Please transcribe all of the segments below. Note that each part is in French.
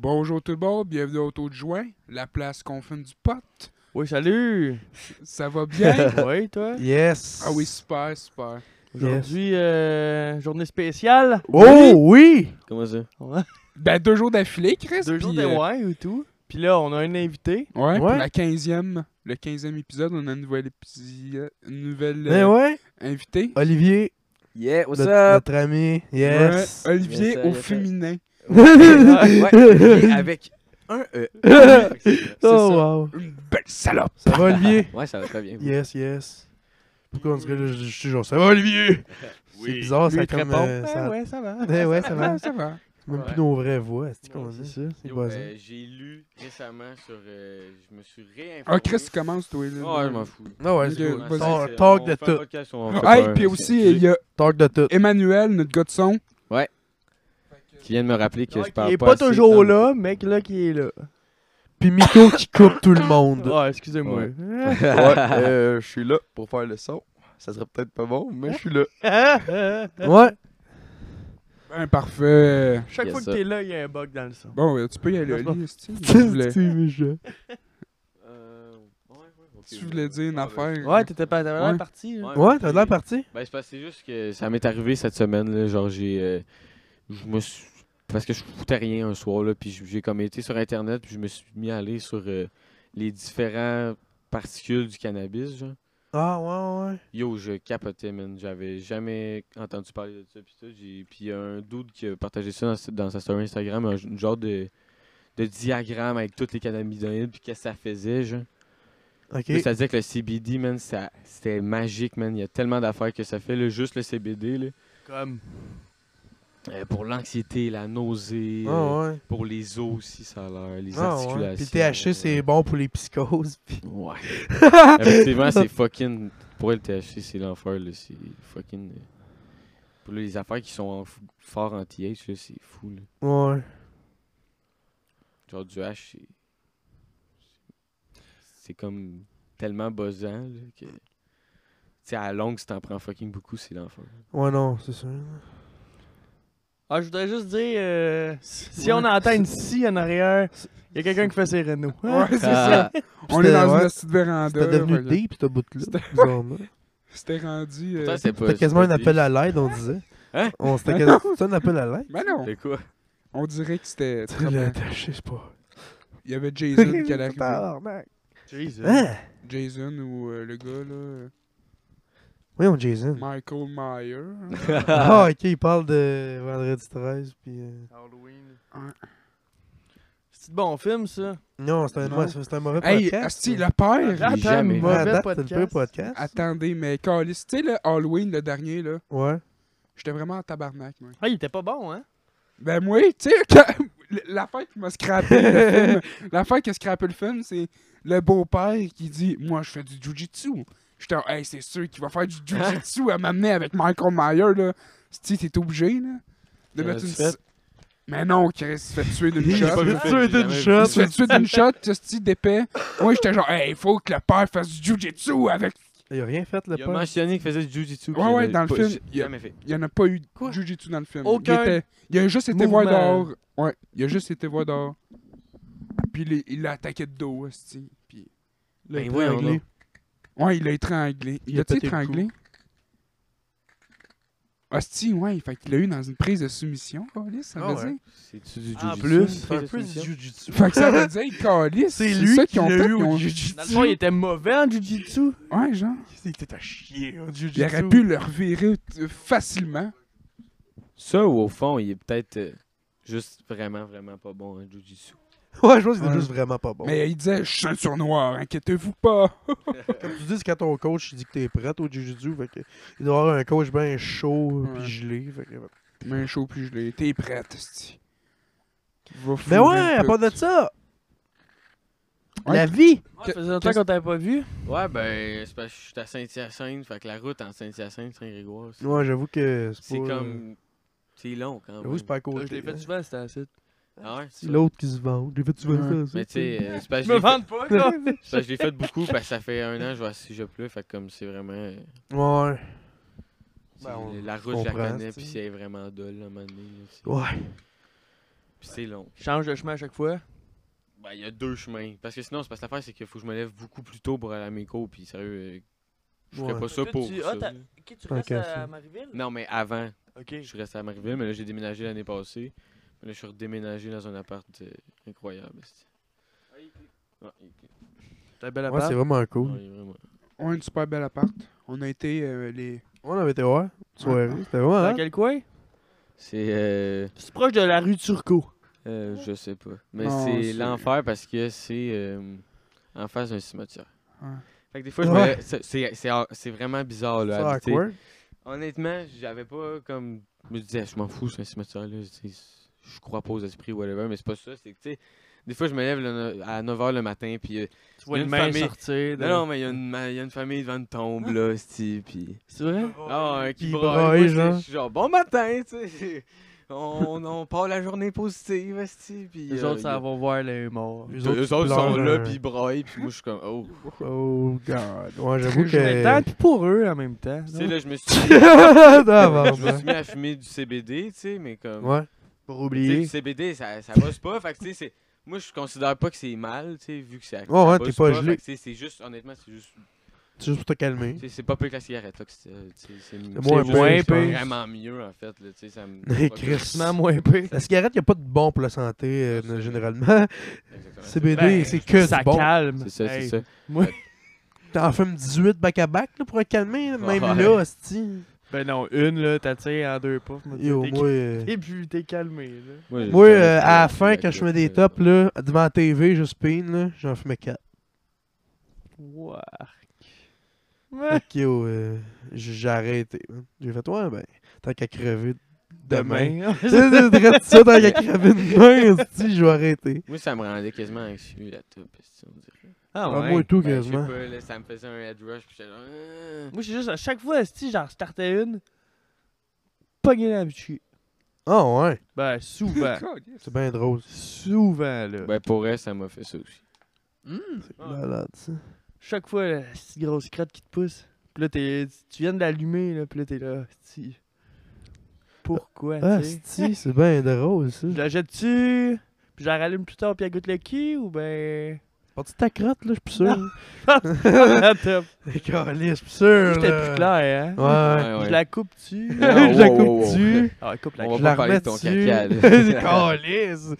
Bonjour tout le monde, bienvenue au Taux de Juin, la place qu'on fume du pot. Oui, salut! Ça va bien? Oui, toi? Yes! Ah oui, super, super. Aujourd'hui, journée spéciale. Oh oui! Comment ça? Ouais. Ben 2 jours d'affilée, Chris. 2 jours puis, de ouais ou tout. Puis là, on a un invité. Ouais, pour Ouais. la 15e, le 15e épisode, on a une nouvelle, Ben ouais! invitée. Olivier, Yeah, what's notre ami. Yes! Ouais, Olivier Yes, au yes, féminin. Ouais, Olivier avec un E. C'est Oh ça. wow! Une belle salope. Ça va Olivier? Ouais, ça va très bien. Yes, yes. Pourquoi on dirait que je suis genre ça va Olivier? C'est bizarre, Lui, ça il te comme. répond. Ça... Ouais, ça va. Ouais, ça va. Ça va. C'est même Ouais. plus nos vraies voix, c'est qu'on Non, dit. c'est ça. C'est Yo, basé. j'ai lu récemment sur. Je me suis réinformé. Ah, Chris, tu commences, toi. Là. Ouais, je m'en fous. Ah ouais, Ok, c'est vas-y. cool. C'est- Talk on de fait un tout. podcast, on fait Hey, pas un- puis aussi, il y a Talk de tout. Emmanuel, notre gars de son. Qui vient de me rappeler que je Il parle est pas pas assez toujours dans- là, mec là qui est là. Puis Miko qui coupe tout le monde. Ouais, excusez-moi. Ouais. Je suis là pour faire le son. Ça serait peut-être pas bon, mais je suis là. Ouais. Ben, parfait. Chaque Yes, fois que ça. t'es là, il y a un bug dans le son. Bon, tu peux y aller, Non, c'est Oli, si tu voulais. C'est méchant. Ok, Tu voulais dire une affaire. Ouais, t'étais pas t'avais l'air Ouais. parti. là. Ouais, t'as l'air parti? Ben, c'est parce que c'est juste que ça m'est arrivé cette semaine, là. Genre, je me suis. Parce que je foutais rien un soir, là. Puis j'ai comme été sur Internet, puis je me suis mis à aller sur les différents particules du cannabis, genre. Ah ouais, ouais. Yo, je capotais, man. J'avais jamais entendu parler de ça. Puis il y a un dude qui a partagé ça dans sa story Instagram, un genre de diagramme avec tous les cannabinoïdes, puis qu'est-ce que ça faisait, genre. Ok. Là, ça disait que le CBD, man, c'était magique, man. Il y a tellement d'affaires que ça fait, là, juste le CBD, là. Comme. Pour l'anxiété, la nausée, Ah ouais. pour les os aussi, ça a l'air, les Ah articulations. ouais. Puis le THC, c'est bon pour les psychoses. Puis... Ouais. Effectivement, c'est fucking. Pour elle, le THC, c'est l'enfer, là. C'est fucking. Pour les affaires qui sont fort anti-age, là, c'est fou, là. Ouais. Genre du H, c'est comme tellement buzzant, là, que. Tu sais, à la longue, si t'en prends fucking beaucoup, c'est l'enfer. Ouais, non, c'est sûr. Ah, je voudrais juste dire, si on entend une scie en arrière, il y a quelqu'un qui fait ses rénaux. Ouais, c'est Ah. ça. On est dans ouais. une petite véranda. C'était devenu fait que deep, ce bout-là. C'était- bizarrement. C'était rendu. Pourtant, c'est pas. C'était quasiment c'est un pas appel des- à l'aide, on disait. Hein? C'était quasiment un appel à l'aide. Ben non. C'est quoi? On dirait que c'était. Tu sais, le THC, c'est pas... Il y avait Jason qui allait arriver. Tabarnak. Jesus. Hein? Jason ou le gars, là. Voyons, Jason. Michael Myers. Ah, ok, il parle de Vendredi 13, puis... Halloween. Ouais. C'est un bon film, ça. Non, c'est Non. un mauvais Hey, podcast. Asti, ça. le père. Attends, jamais. À mauvais date, podcast. c'est le pire podcast. Attendez, mais Calis, tu sais, le Halloween, le dernier, là. Ouais. J'étais vraiment en tabarnak, moi. Ah, il était pas bon, hein? Ben, moi, tu sais, l'affaire qui m'a scrappé le film, l'affaire qui a scrappé le film, c'est le beau-père qui dit moi, je fais du jujitsu. J'étais, hey, c'est sûr qu'il va faire du jujitsu à m'amener avec Michael Myers, là. Tu sais, t'es obligé, là, de mettre Qu'est-ce une. que tu fais? Mais non, Chris, il se fait tuer d'une shot. pas vu là. le film, j'ai jamais vu. Il se fait tuer d'une shot, ce style d'épée. Moi, j'étais genre, hey, il faut que le père fasse du jujitsu avec. Il a rien fait, le Il a père. mentionné qu'il faisait du jujitsu. Ouais, ouais, dans le film, J'ai il y a- jamais fait. Il n'y en a pas eu de jujitsu dans le film. Aucun Il a juste été mouvement. voir dehors. Ouais, il a juste été voir dehors. Puis il l'a attaqué de dos, esti. Puis Là, il Ben est voyons étranglé. donc. ouais, il l'a étranglé. Il Il a a-tu pété le étranglé? Asti, ouais, fait qu'il l'a eu dans une prise de soumission, Calis, ça Ah veut ouais. dire. C'est-tu du En jujitsu? plus, une c'est prise un de peu du soumission? jujitsu. Fait que ça veut dire, Calis, C'est lui ça qui qu'ils ont l'a fait. eu au Ils ont... jujitsu. Dans le fond, il était mauvais en jujitsu. Ouais, genre. Il était à chier en Il jujitsu. aurait pu le revirer facilement. Ça, ou au fond, il est peut-être juste vraiment, vraiment pas bon en jujitsu. Ouais, je pense qu'il Ouais. est juste vraiment pas bon. Mais il disait, je suis ceinture noire, inquiétez-vous pas. Comme tu dis, c'est quand ton coach il dit que t'es prête au jujitsu, fait que il doit avoir un coach bien chaud Ouais. puis gelé. Fait que... Main chaud puis gelé. T'es prête, esti. Va Mais fourrer ouais, le à part put. de ça, Ouais. la vie. Ça faisait longtemps qu'on t'avait pas vu. Ouais, ben, c'est parce que je suis à Saint-Hyacinthe, fait que la route en Saint-Hyacinthe, Saint-Grégoire, Ouais, j'avoue que c'est pas... comme. C'est long quand même. J'avoue, c'est pas à Là, côté. je l'ai fait hein. souvent, c'était assez. Ah ouais, C'est l'autre qui se vend. J'ai fait souvent Ouais. ça. Mais tu sais, c'est parce Je que me je l'ai vante pas, là. fait- c'est parce que je l'ai fait beaucoup, parce que ça fait un an que je vais à Cégep là, fait que comme c'est vraiment. Ouais. c'est- Ben, on la route, je la comprend, connais, tu puis sais. c'est vraiment dole à un moment donné. là, c'est- Ouais. Puis c'est long. Change de chemin à chaque fois. Ben, il y a 2 chemins. Parce que sinon, c'est parce que l'affaire, c'est qu'il faut que je me lève beaucoup plus tôt pour aller à mes cours. Puis sérieux, je ferais Ouais. pas ça Toi, pour tu- ça. Ok, tu Tant restes qu'à à ça. Marieville? Non, mais avant, Ok. je suis resté à Marieville, mais là, j'ai déménagé l'année passée. Mais là, je suis redéménagé dans un appart incroyable. Ouais, T'as un bel Ouais, appart. c'est vraiment cool. ouais, vraiment. On a une super belle appart. On a été les. On avait été voir. Soirée. C'était vraiment, Dans hein? quel coin? C'est. C'est proche de la rue Turcot. Je sais pas. Mais Non, c'est c'est- l'enfer parce que c'est en face d'un cimetière. Ouais. Fait que des fois, je Ouais. c'est vraiment bizarre là. C'est habiter. awkward. Honnêtement, j'avais pas comme. Je me disais, je m'en fous, c'est un cimetière là. Je crois pas aux esprits, whatever. Mais c'est pas ça. C'est que, tu sais, des fois, je me lève à 9h le matin. Puis. Tu vois Il y a une une main famille- sortir. Non, non, mais il y a une famille devant une tombe là, c'ti, puis. C'est vrai? Ah, Qui qui braille, braille, genre. je suis genre, bon matin, tu sais. On part la journée positive, esti, puis. Les autres, ça vont voir les morts. Les Eux autres sont pleurent, là, puis ils braillent, puis moi, je suis comme, oh. Oh, God. Ouais, j'avoue Mais tant que. pis pour eux en même temps. Tu sais, là, je me suis mis à fumer du CBD, tu sais, mais comme. Ouais. Pour Tu sais, oublier. du CBD, ça bosse pas, fait que, tu sais, c'est. Moi, je considère pas que c'est mal, tu sais, vu que c'est. Ouais, t'es pas gelé. Fait que, tu sais, c'est juste, honnêtement, c'est juste. C'est juste pour te calmer. Tu sais, c'est pas pire que la cigarette, là, que c'est. C'est moins juste pire, je pense. vraiment mieux, en fait, là, tu sais, ça me. Chris. Moins pire. La cigarette, il a pas de bon pour la santé, c'est- généralement. Exactement. CBD, Ben, c'est que ça du bon. calme. C'est ça, c'est Hey, ça. Moi, T'en fumes 18 back-à-back là, pour te calmer, là, même Ouais. là, hostie. ben non, une là, t'attires en 2 puffs. Yo, moi, Et puis t'es calmé là. Moi, moi jamais à fait la la fin, quand je fumais des tops, là, devant la TV, juste pin, là, j'en fumais 4. Wow. Fait que, yo, j'ai arrêté. Man. J'ai fait, ouais, ben, tant qu'à crever demain. Demain. C'est direct ça, tant qu'à crever demain, hostie, je vais arrêter. Moi, ça me rendait quasiment anxieux, la top, on dirait. Ah Ah, ouais. moi et tout, Ben, je sais quasiment. pas, là, ça me faisait un head rush, puis j'étais là. Moi, c'est juste à chaque fois, si j'en startais une, pogné l'habitude. Ah, ouais. Ben, souvent. C'est bien drôle. Souvent, là. Ben, pour elle, ça m'a fait ça aussi. C'est malade, ça. Chaque fois, la petite grosse crotte qui te pousse. Puis là, tu viens de l'allumer, là. Puis là, t'es là, si. Pourquoi, Ah, tu sais? hostie, c'est bien drôle, ça. Je la jette-tu? Puis je la rallume plus tard, puis elle goûte le qui, ou ben. Parti de ta crotte, là, je suis plus sûr. Top. Les câlisses, je suis plus sûr. C'était là. plus clair, hein? Ouais. Ouais. Je la coupe-tu? Ah, Je la wow, wow, coupe dessus. Ah, coupe la On Je va la pas parler remets de ton dessus. caca, là. Câlisse.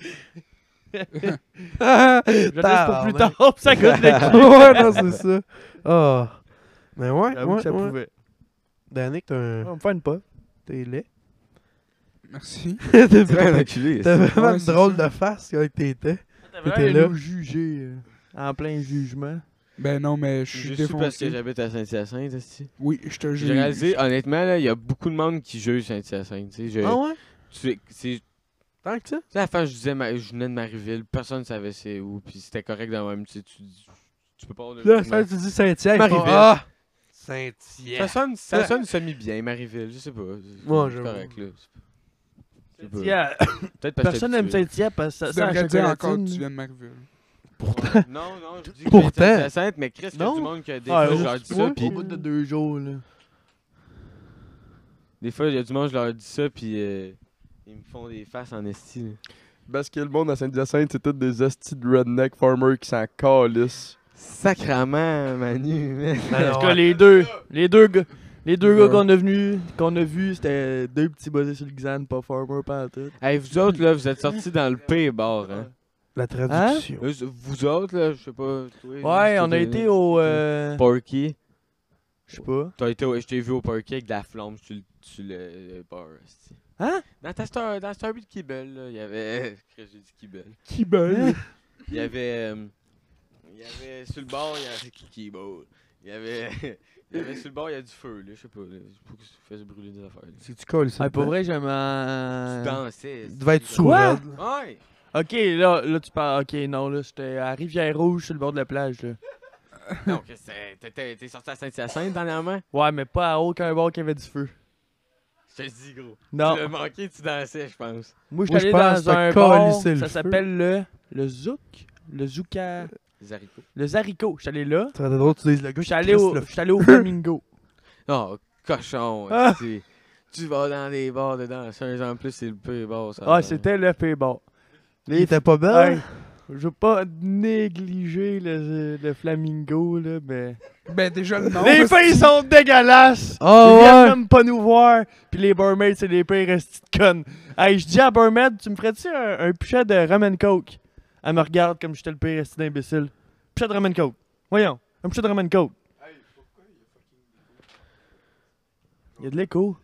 Je laisse pour plus tard, puis ça goûte le qui. Ouais, non, c'est ça. Ah. Mais ouais, J'avoue ouais, que ça ouais. pouvait. Danick, On me fait une pas. t'es laid. Merci. T'as Très enculé. vraiment Ouais, une c'est drôle ça. de face quand t'étais. T'avais T'étais l'air là. de nous juger en plein jugement. Ben non, mais je suis Juste parce que défoncé. j'habite à Saint-Hyacinthe, esti. Oui, je te J'ai jure. réalisé, honnêtement, là, il y a beaucoup de monde qui juge Saint-Hyacinthe, tu sais. Ah ouais? C'est Tant que ça? Tu sais, à la fin, je disais, je venais de Marieville, personne ne savait c'est où, puis c'était correct dans le même, tu sais, tu peux pas avoir de Là, jugement. ça, tu dis Saint-Hyacinthe. Marieville. Ah! Ça Saint-Hyacinthe. sonne semi-bien, Marieville, je sais pas. C'est j'avoue. correct, là. Je sais pas. Yeah. Peut-être parce que Personne n'aime Saint-Hyacinthe parce que ça Tu sent la devrais dire encore que tu chocolatine. viens de Marville. Non, non, je dis que Pourtant. Saint-Hyacinthe, mais Chris, il y a Non. du monde qui a des Ah, fois, je leur dis ça, ouais. puis Au bout de 2 jours, là. des fois, il y a du monde, je leur dis ça, puis ils me font des faces en esti, là. Parce que le monde à Saint-Hyacinthe, c'est tous des hosties de redneck farmers qui s'en calissent. Sacrement, Manu, man. Ben En tout ouais. cas, les deux gars. Les deux gars Ouais. qu'on a vus, c'était deux petits buzzés sur le Xan, pas farmer, pas en tout. Hey, vous autres, là, vous êtes sortis dans le pire bar, hein? La traduction. Vous autres, là, je sais pas. Toi, Ouais, on a été au. Porky. Je sais pas. Je t'ai vu au Porky avec de la flamme sur le bar, esti. Hein? Dans Starbucks Kibble, là, il y avait. J'ai dit Kibble. Qui belle. Il y avait. Sur le bar, il y avait Kibble. Il y avait. Il y avait sur le bar, il y a du feu, là, je sais pas. Là, pour que ça fasse brûler des affaires. Là. C'est que tu colles ça. Ah, pour vrai, j'aime Tu dansais. Tu devais être esti. sourd. Quoi? raide. Ouais! Ok, là, tu parles. Ok, non, là, j'étais à Rivière-Rouge, sur le bord de la plage, là. Non, t'es sorti à Saint-Hyacinthe dernièrement? Ouais, mais pas à aucun bord qui avait du feu. Je te dis, gros. Non. Tu l'as manqué, tu dansais, je pense. Moi, Moi, j'étais je allé pense dans que un t'as bar, calissé le ça feu. s'appelle le Zouk. Le Zouka. Les haricots. Le Zarico. J'étais allé là. Ça serait drôle que tu dises le gars. J'étais qui allé crisse au, le j'étais allé au Flamingo. Oh, cochon. Ah. esti. Tu vas dans des bars de danseuses, en plus, c'est le pire bar, ça. Ah, c'était le pire bar. Il était pas belle? Hey, je veux pas négliger le flamingo, là, mais... Ben, déjà, le nom. Les filles sont dégueulasses! Oh Ils viennent ouais! même pas nous voir! Pis les barmaids, c'est les pires restis de connes. Hey, je dis à barmaid, tu me ferais-tu un pichet de rum and coke? Elle me regarde comme j'étais le pire resti d'imbécile. Pichet de rum and coke. Voyons, un pichet de rum and coke. Il y a de l'écho.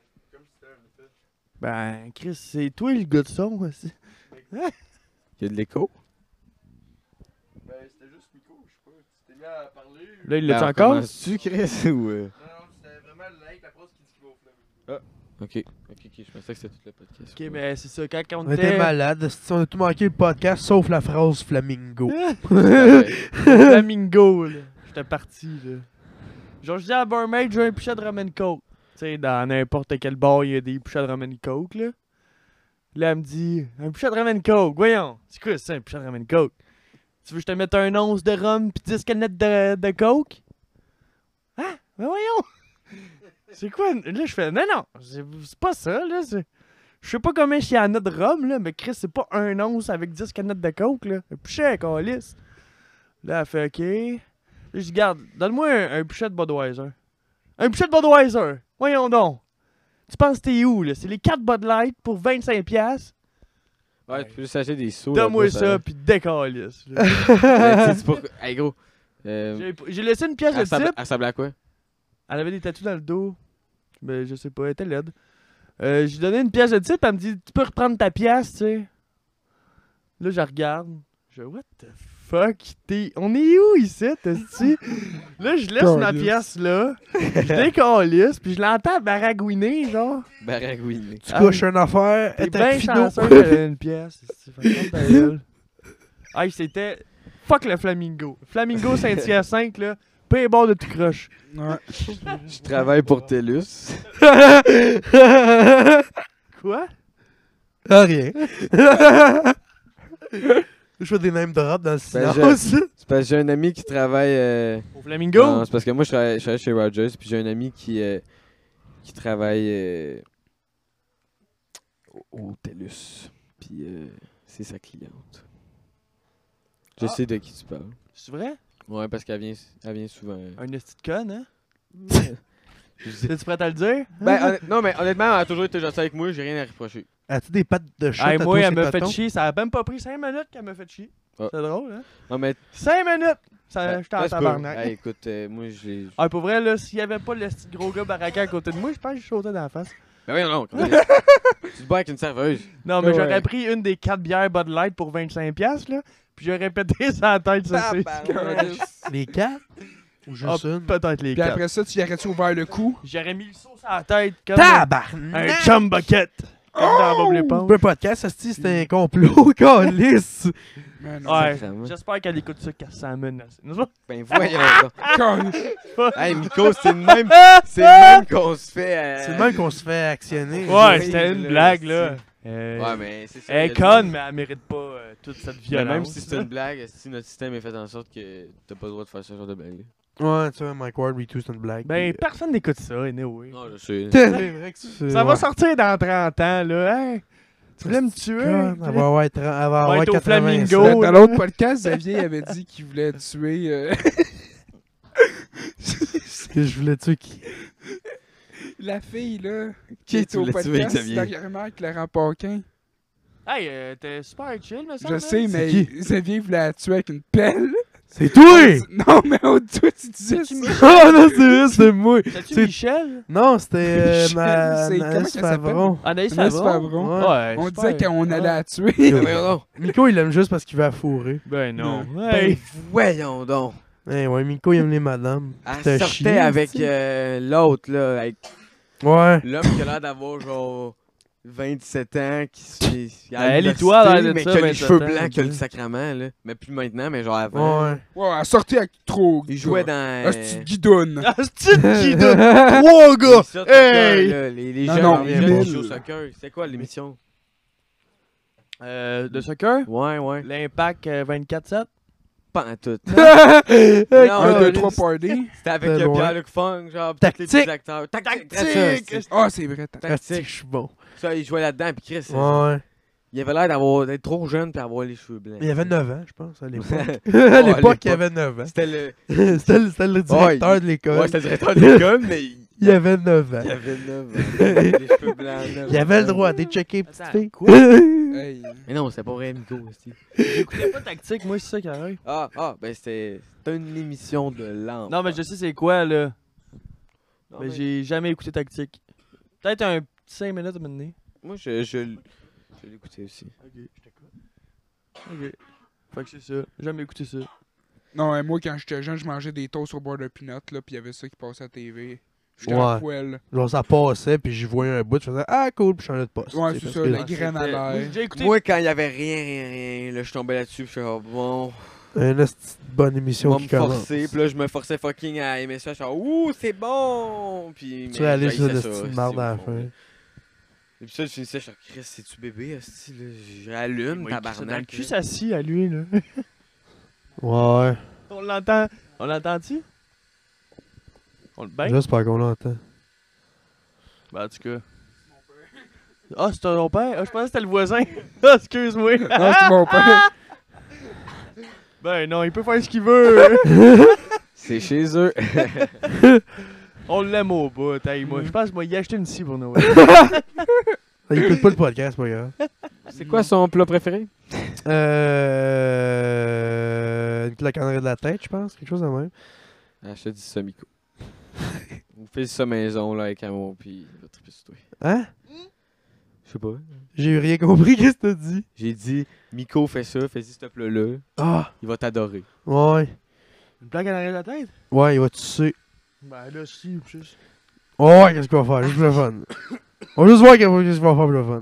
Ben, Chris, c'est toi le gars de son aussi. Il y a de l'écho. Ben, c'était juste Nico, je sais pas. Tu t'es mis à parler. Là, il l'a-tu encore? Tu Chris ou. Non, c'était vraiment la phrase qui dit qu'il va au flamme. Ok, je pensais que c'était tout le podcast. Ok, mais c'est ça, quand on On était malades. On a tout manqué le podcast sauf la phrase flamingo. Flamingo, là. J'étais parti, là. Genre, je dis à barmaid, j'ai un pichet de rum and coke. Tu sais, dans n'importe quel bar, il y a des pichets de rum and coke, là. Là, elle me dit, un pichet de rum and coke, voyons. C'est quoi ça, un pichet de rum and coke? Tu veux que je te mette un once de rhum pis 10 canettes de coke? Hein? Ben voyons! C'est quoi? Là, je fais, non, c'est pas ça, là. Je sais pas combien il y en a de rhum, là, mais Chris, c'est pas un once avec 10 canettes de coke, là. Un pichet, câlisse. Là, elle fait, OK. Là, je dis, garde, donne-moi un pichet de Budweiser. Un pichet de Budweiser! Voyons donc! Tu penses que t'es où, là? C'est les 4 Bud Light pour 25$? Ouais, tu peux juste acheter des sauts. Donne-moi ça, pis décalisse. C'est pour. Hey gros. J'ai laissé une pièce de type. Elle ressemblait à quoi? Elle avait des tatous dans le dos. Mais je sais pas, elle était laide. J'ai donné une pièce de type, elle me dit, tu peux reprendre ta pièce, tu sais. Là, je regarde. Je what the fuck? On est où ici, t'es-tu? Là, je laisse ma pièce là. Je décalisse, puis je l'entends baragouiner, genre. Baragouine. Tu couches une affaire, T'es et bien ta chanceux qu'elle ait une pièce. Hey, c'était. Fuck le Flamingo. Flamingo Saint-Hyacinthe, là. Peu bord de tout croche. Ouais. Je travaille pour TELUS. Quoi? Ah, rien. Je fais des name drops dans le silence. C'est parce que j'ai un ami qui travaille. Au Flamingo? Non, c'est parce que moi je travaille chez Rogers, puis j'ai un ami qui travaille au TELUS. Puis c'est sa cliente. Je sais de qui tu parles. C'est vrai? Ouais, parce qu'elle vient souvent. Un esti de conne, hein? Je sais. T'es-tu prêt à le dire? Non, mais honnêtement, elle a toujours été gentille avec moi, j'ai rien à reprocher. As-tu des pattes de chat? Hey, moi, tatouées elle sur m'a le fait tonton? chier. Ça a même pas pris 5 minutes qu'elle m'a fait chier. Ah. C'est drôle, hein? Non, mais. 5 minutes! Ça, j'étais en là, c'est pas- tabarnak. Hey, écoute, moi je l'ai. Ah, pour vrai, là, s'il y avait pas le petit gros gars baraquin à côté de moi, je pense que je sautais dans la face. Ben oui, non, tu te bats avec une serveuse. Non, mais Ouais. j'aurais pris une des 4 bières Bud Light pour 25$, là. Puis j'aurais pété sa tête, ça, c'est. Les quatre? Ou Ah, juste une? peut-être les Puis 4. après ça, tu y aurais-tu ouvert le cou? J'aurais mis le saut sur la tête comme Tabarnak! un chum bucket. Comme dans Bob l'éponge. Un podcast, asti, c'était un complot, câlisse! Mais non. Ouais, Sacrément. j'espère qu'elle écoute ça quand ça menace. Nous autres, Ben voyons donc. Câlisse. Hey, Miko, c'est le même qu'on se fait. C'est le même qu'on se fait actionner. Ouais, oui, c'était une là, blague, là. Ouais, mais c'est ça. Elle est il y a conne, mais elle mérite pas toute cette Mais violence. même si c'est là. une blague, si notre système est fait en sorte que t'as pas le droit de faire ce genre de blague. Ouais, tu vois, Mike Ward, V2, c'est une blague. Ben, puis, personne n'écoute ça, anyway. Non, je sais. c'est vrai que tu Ça va sortir dans 30 ans, là. Hey, tu voulais me tuer? Elle va avoir 30, elle va avoir être au 80 Flamingo. ans. Dans l'autre podcast, Xavier avait dit qu'il voulait tuer Que je voulais tuer qui? la fille, là, Qui qui est tu au voulais tuer, podcast, Xavier? dernièrement, Clara Paquin. Hey, t'es super chill, me semble. Je sais, mais qui? Xavier voulait la tuer avec une pelle. C'est toi! Non, mais oh, toi, tu disais C'est-tu ça. Oh non, c'est vrai, c'est moi! C'est-tu C'est- Michel? Non, c'était Michel, c'est- comment Anaïs qu'elle s'appelle? Favron. Anaïs Anaïs Favron? Favron. Ouais, On super. disait qu'on allait la tuer. Ben voyons donc. Miko, il l'aime juste parce qu'il va fourrer. Ben non. Ben Hey. voyons donc. Eh ouais, Miko, il aime les madames. Elle T'as sortait chié, avec tu sais. l'autre, là, avec Ouais. l'homme qui a l'air d'avoir genre 27 ans, qui Elle et toi, l'université, l'air de mais ça, qui a les 27 cheveux ans, blancs, qui a le tu sais. sacrement, là. Mais plus maintenant, mais genre avant. Ouais. Ouais, elle sortait avec trop. Il jouait dans. Ah, c'est guidonne. Ah, c'est qui de 3 gars? Les sortes de Hey! soccer, là, les Non, jeunes, non, les jeunes qui Emile. jouent au soccer. C'est quoi l'émission? De soccer? Ouais, ouais. L'Impact 24/7? Pas en tout. Non, Un, Non, deux, là, trois party. C'était avec C'était loin. Pierre-Luc Funk, genre, tous les Tactique. petits acteurs. Tactique! Tactique! Ah, c'est vrai. je suis bon. Ça, il jouait là-dedans, puis Chris. Ouais. Il avait l'air d'être trop jeune puis avoir les cheveux blancs. Il avait 9 ans, je pense, à l'époque. Ouais, À l'époque, il avait 9 ans. C'était le. C'était le directeur de l'école. Ouais, c'était le directeur de l'école, mais Il avait 9 ans. il avait 9 ans. Les cheveux blancs. Il avait le droit de checker, petite Attends, fille. quoi? Hey. Mais non, c'était pas vrai, Nico. aussi. J'écoutais pas Tactique, moi, c'est ça qui arrive. Ben c'était une émission de lampe. Non, mais je sais c'est quoi, là. Non, Mais mais j'ai jamais écouté Tactique. Peut-être un petit 5 minutes à me donner. moi, je l'écoutais aussi. Ok, je t'écoute. Ok. Fait que c'est ça. J'ai jamais écouté ça. Non, moi, quand j'étais jeune, je mangeais des toasts au bord de peanut, là, pis il y avait ça qui passait à la TV. J'étais à Ouais. poil. Genre, ça passait, puis j'y voyais un bout, je faisais ah cool, puis je changeais de poste. Ouais, tu sais, c'est parce ça, que la graine à l'air. J'ai écouté. Moi, quand il y avait rien, là, je tombais là-dessus, puis je suis bon, Une petite bonne je émission vais qui me commence. forcer, puis là, je me forçais fucking à aimer ça, je suis genre, ouh, c'est bon! Puis, Tu vas aller sur le j'haïssais ça, style marde à la au fond, fin. là. Et puis ça, je finissais, je suis genre, Chris, c'est-tu bébé, hostie, là? J'allume, tabarnak. Cul s'assis à lui, là. Ouais. On l'entend. On l'entend-tu? On le bang? J'espère qu'on l'entend. Ben, en tout cas. Ah, c'est ton père? Ah, je pensais que c'était le voisin. Ah, excuse-moi. Non, c'est mon père. Ben non, il peut faire ce qu'il veut. C'est chez eux. On l'aime au bout. Hey, moi, je pense que moi, il a acheté une scie pour Noël. Il écoute pas le podcast, pas grave. C'est quoi son plat préféré? Une claque en arrière de la tête, je pense. Quelque chose de même. Ah, je te dis ça, Miko. On fait ça maison, là, avec amour, puis il va triper sur toi. Hein? Je sais pas. J'ai rien compris, qu'est-ce que t'as dit? J'ai dit, Miko, fais ça, fais-y ce plat-là, Ah! il va t'adorer. Ouais. Une plaque en arrière de la tête? Ouais, il va tuer. Ben là, si, juste. Ouais, qu'est-ce qu'on va faire? Juste pour le fun. On va juste voir qu'est-ce qu'on va faire pour le fun.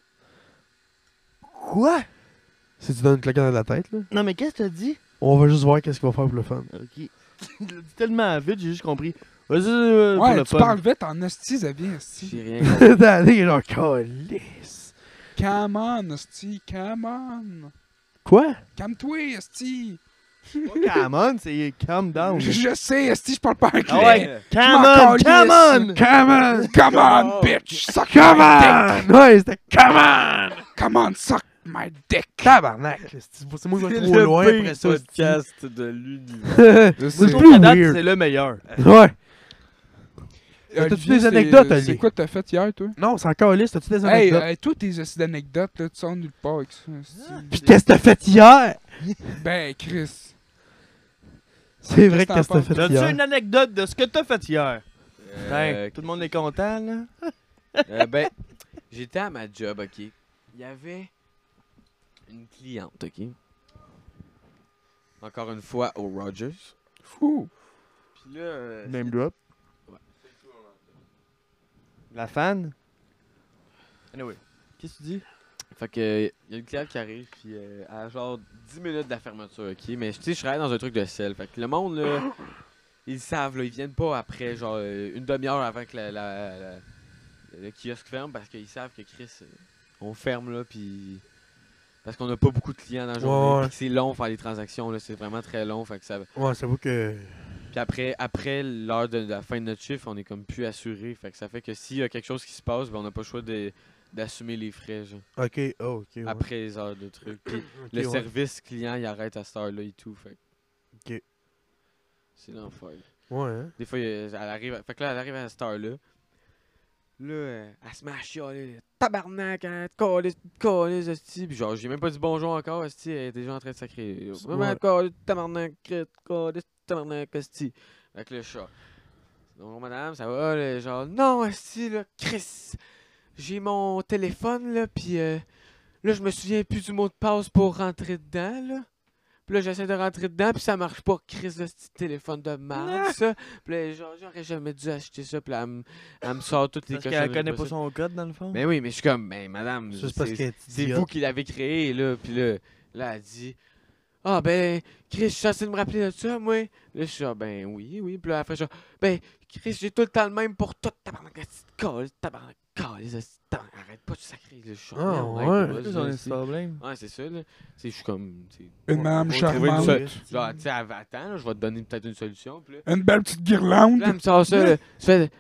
Quoi? Si tu donnes une claque en arrière de la tête, là, Non, mais qu'est-ce que t'as dit? on va juste voir qu'est-ce qu'on va faire pour le fun. Ok. Il l'a dit tellement vite, j'ai juste compris. Vas-y, pour Ouais, le tu fun. parles vite en hostie, ça vient, hostie. J'ai rien compris. T'as dit, genre, calisse. Come on, hostie, come on. Quoi? Calme-toi, hostie. Pas come on, c'est calm down. Je sais, hostie, je parle pas anglais. Ah ouais, Je come m'en on, calisse. come on! Come on! Come on, bitch, suck Come my dick. on! Ouais, c'était come on! Come on, suck my dick. Tabarnak! C'est moi qui vais trop loin après ça. podcast de l'univers. Je C'est sais. le Je plus trouve qu'à date, weird. c'est le meilleur. Ouais. Olivier, T'as-tu des c'est- anecdotes, Ali? C'est quoi que t'as fait hier, toi? Non, c'est encore liste. T'as-tu des Hey, anecdotes? toi, tes hosties d'anecdotes, là, tu sors nulle part avec ça. hostie. Puis qu'est-ce que t'as fait hier? Ben, Chris. C'est vrai Qu'est-ce qu'est-ce que t'as que fait T'as-tu hier? une anecdote de ce que t'as fait hier? Euh, Hey, tout le monde est content, là? ben, j'étais à ma job, ok. Il y avait une cliente, ok. Encore une fois au Rogers. Fou. Puis là, Name drop. Ouais. La fan? Anyway, qu'est-ce que tu dis? fait que y a une cliente qui arrive, puis à genre 10 minutes de la fermeture, ok. Mais tu sais, je travaille dans un truc de sel. Fait que le monde, là, ils savent, là, ils viennent pas après, genre une demi-heure avant que le kiosque ferme, parce qu'ils savent que Chris, on ferme, là, puis. Parce qu'on a pas beaucoup de clients dans la journée, Ouais. puis que c'est long faire les transactions, là, c'est vraiment très long, fait que ça. Ouais, c'est vous que. Puis après l'heure de la fin de notre chiffre, on est comme plus assuré. Fait que ça fait que s'il y a quelque chose qui se passe, ben on n'a pas le choix d'assumer les frais, genre, Ok, oh, ok. Ouais. après les heures de trucs. Puis Ok, le ouais. service client, il arrête à cette heure-là et tout. Fait que Ok. c'est l'enfer. Ouais, hein? Des fois, elle arrive. Fait que là, elle arrive à cette heure-là. Là, elle se met à chialer. Tabarnak, hein, calisse, esti. Puis genre, j'ai même pas dit bonjour encore, esti. Elle est déjà en train de sacrer. Vraiment, calisse, tabarnak, calisse, tabarnak, esti. Avec le chat. Bonjour madame, ça va? Là, genre, non, esti, là, Chris. J'ai mon téléphone, là, pis là, je me souviens plus du mot de passe pour rentrer dedans, là. Puis là, j'essaie de rentrer dedans, puis ça marche pas. Chris, le petit téléphone de merde, ça. Puis là, genre, j'aurais jamais dû acheter ça. Puis là, elle me sort toutes les Parce qu'elle connaît pas possibles. son code, dans le fond? Mais oui, mais je suis comme, ben, madame, Ça, c'est parce qu'elle est c'est idiote. vous qui l'avez créé, là. Puis là, elle dit, ah, ben, Chris, je suis censé de me rappeler de ça, moi. Là, je suis genre, ben, oui. Puis là, elle fait genre, ben, Chris, j'ai tout le temps le même pour tout. Tabarnak, tabarnak, arrête pas de sacrer, là. Je suis Ah, genre, ouais. merde, C'est vas-y, ça, vas-y. c'est problème. Ouais, c'est ça, là. Tu sais, je suis comme. Une madame on va trouver une charmante. Genre, tu sais, attends, là, je vais te donner peut-être une solution. Puis là, Une belle petite guirlande. là, elle me sort ça, là. Fait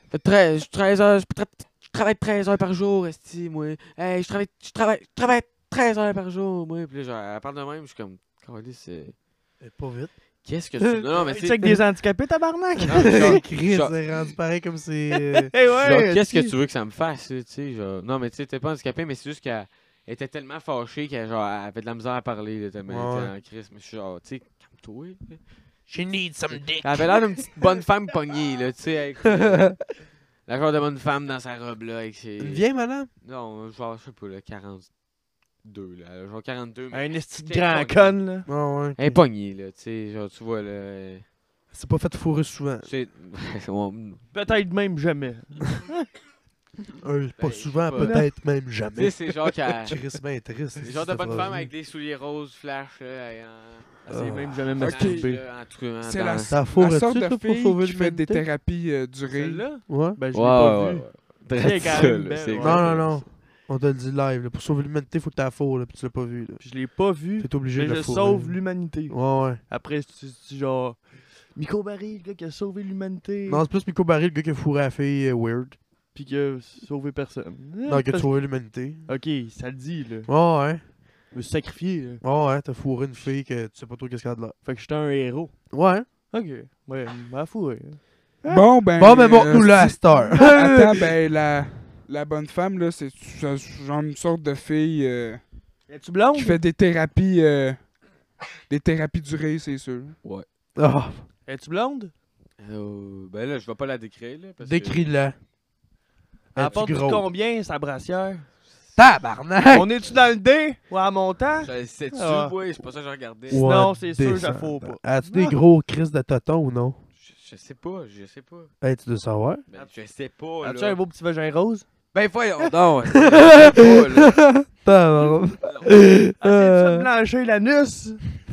13 heures, je travaille 13 heures par jour, esti, moi. Hey, je travaille 13 heures par jour, moi. Puis là, genre, elle parle de même, je suis comme, Calisse, Pas vite. qu'est-ce que tu. Non, mais Tu tu sais. check des handicapés, tabarnak? Non, mais genre, Chris, genre- c'est rendu pareil comme si. Eh genre, ouais, qu'est-ce que si. tu veux que ça me fasse, tu sais, genre. Non, mais tu sais, t'es pas handicapé, mais c'est juste qu'elle était tellement fâchée qu'elle genre, elle avait de la misère à parler, là, tellement elle était Ouais. en crise. Mais je suis genre, tu sais, calme-toi. Là. She needs some dick. Elle avait l'air d'une petite bonne femme pognée, là, tu sais, avec la genre de bonne femme dans sa robe, là, avec ses. Une vieille madame? Non, genre, je sais pas, là, 42, là, genre 42. Mais Un esti de T'es grand pogné. con, là. Ah ouais. elle est pognée, là, tu sais, genre, tu vois, là. C'est pas fait fourrer souvent. C'est. Peut-être même jamais. Pas Ben, souvent, je sais pas. peut-être même Tu sais, jamais. c'est genre qu'elle. Chris, ben triste. C'est le genre de bonne femme avec des souliers roses flash, là, et Elle s'est Ah. même jamais Ok. masturbée. En tout cas, C'est dans- la, Ça la fourre-tu, sorte toi, de pour fille sauver qui fait des l'humanité? thérapies du rire. Celle-là? Ouais. Ben, je l'ai Ouais, pas ouais, vue. ouais. Elle est Très quand ça, même là, belle, c'est ouais. Non, non, non. On te le dit live. Là. Pour sauver l'humanité, faut que tu la fourres, là, puis tu l'as pas vu. Là. Puis je l'ai pas vue. T'es obligé Mais de je la fourrer. sauve l'humanité. Ouais, ouais. Après, c'est genre. Miko Barry, le gars qui a sauvé l'humanité. Non, c'est plus Miko Barry, le gars qui a fourré la fille weird. Puis qui a sauvé personne. Non, qui a Parce- sauvé l'humanité. Ok, ça le dit, là. Ouais, ouais. Je me suis sacrifié, là. Ouais, ouais. T'as fourré une fille que tu sais pas trop qu'est-ce qu'elle a de là. Fait que j'étais un héros. Ouais. Ok. Ouais, m'a fourré. Bon, ben. Bon, mais montre-nous là à si- cette heure. Attends, ben, la bonne femme, là, c'est genre une sorte de fille Es-tu blonde? qui fait des thérapies du rire, c'est sûr. Ah, Es-tu blonde? Ben là, je vais pas la décrire, là. Parce décris-la. Elle Es-tu porte gros? combien, sa brassière? Tabarnak! On est-tu dans le dé? Ou en montant? Que... Je sais-tu, Ah. ouais, c'est pas ça que j'ai regardé. Ouais. Sinon, c'est sûr, descend. j'affaux pas. As-tu des gros crises de tonton ou non? Je sais pas, je sais pas. Hey, tu dois savoir. Ben, je sais pas, As-tu là. un beau petit vagin rose? Ben, voyons, non. Je sais pas, là. Tabarnak. Ah, c'est blanchir l'anus?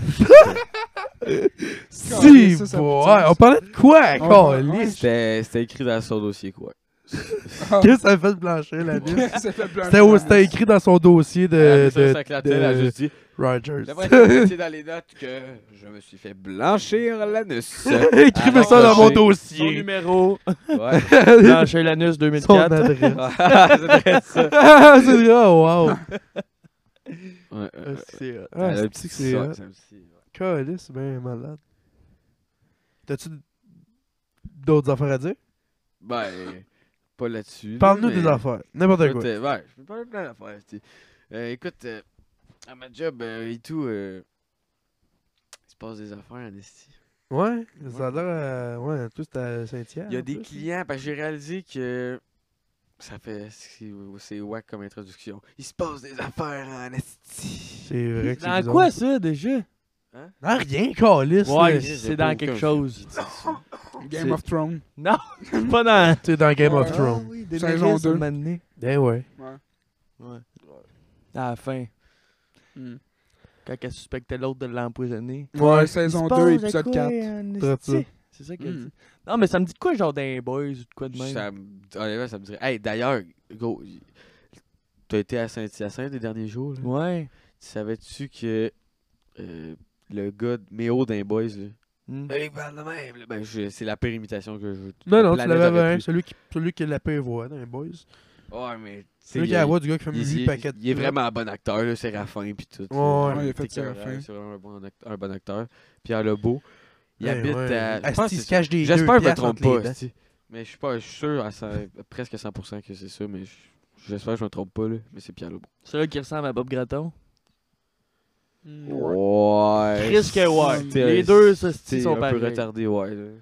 Si, ça, ça me bon, dit. ouais, on parlait de quoi, On- câlisse? C'était écrit dans son dossier, quoi. Qu'est-ce que ça fait de blanchir la nuit? Ça fait blanchir C'était la nuit. c'était écrit dans son dossier Sur sa clavier, elle a de juste dit Rogers. j'aimerais te dire dans les notes que je me suis fait blanchir l'anus. Écrivez ça dans mon Son Son dossier. numéro, Ouais. blanchir l'anus Son 2004. adresse. C'est vrai, ça. Ah, c'est vrai, oh, wow. Ouais, C'est hot. Ah, elle a un c'est petit que c'est ça, hot. c'est un petit- Câlisse, c'est bien malade. T'as-tu d'autres affaires à dire? Ben, pas là-dessus. là, Parle-nous mais- des affaires. N'importe Écoute, quoi. ouais, je peux parler plein d'affaires. Tu sais. Écoute, à ma job et tout, il se passe des affaires en esti. Ouais, ça a l'air. Ouais, tout c'est à Saint-Pierre. Il y a en des plus. clients, parce que j'ai réalisé que ça fait. C'est wack comme introduction. Il se passe des affaires en esti. C'est vrai que c'est Dans bizarre. quoi ça déjà? Non, rien, câlisse. Ouais, là. c'est dans quelque chose. Game of Thrones. Non, pas dans. C'est dans Game of Ouais. Thrones. oui, Saison 2. Ben ouais. Ouais. À la fin, Hmm. quand elle suspectait l'autre de l'empoisonner. Ouais, Il saison se passe 2, de épisode quoi 4. en Très esti? ça. C'est ça qu'elle Hmm. dit. Non, mais ça me dit de quoi, genre d'un boys ou de quoi de même? Honnêtement, ça me dirait. Hey, d'ailleurs, go, t'as été à Saint-Hyacinthe les derniers jours, là? Ouais. Tu savais-tu que le gars de Méo d'un boys, là? Hmm. Il parle de même, là. Ben, c'est la pire imitation que je veux. Non, non, tu Planète l'avais aurait bien. pu. Celui qui a la paix voix dans les boys. Ouais, mais. Celui qui a la voix du gars qui fait il, 8 paquets. il est vraiment un bon acteur, là, Séraphin pis tout. Ouais, ouais, il a fait C'est écœurant, Séraphin. c'est vraiment un bon acteur. Pierre Lebeau, il Ouais, habite ouais. à. je Asti, pense que il se c'est cache des J'espère deux que je me piastres trompe entre les pas, dents. esti. Mais je suis pas sûr à presque 100% que c'est ça, mais j'espère que je me trompe pas, là. Mais c'est Pierre Lebeau. Celui-là qui ressemble à Bob Gratton. Ouais. Chris que ouais. c'est- Les deux, ça, C'est sont un peu pareils. retardé, ouais. Là.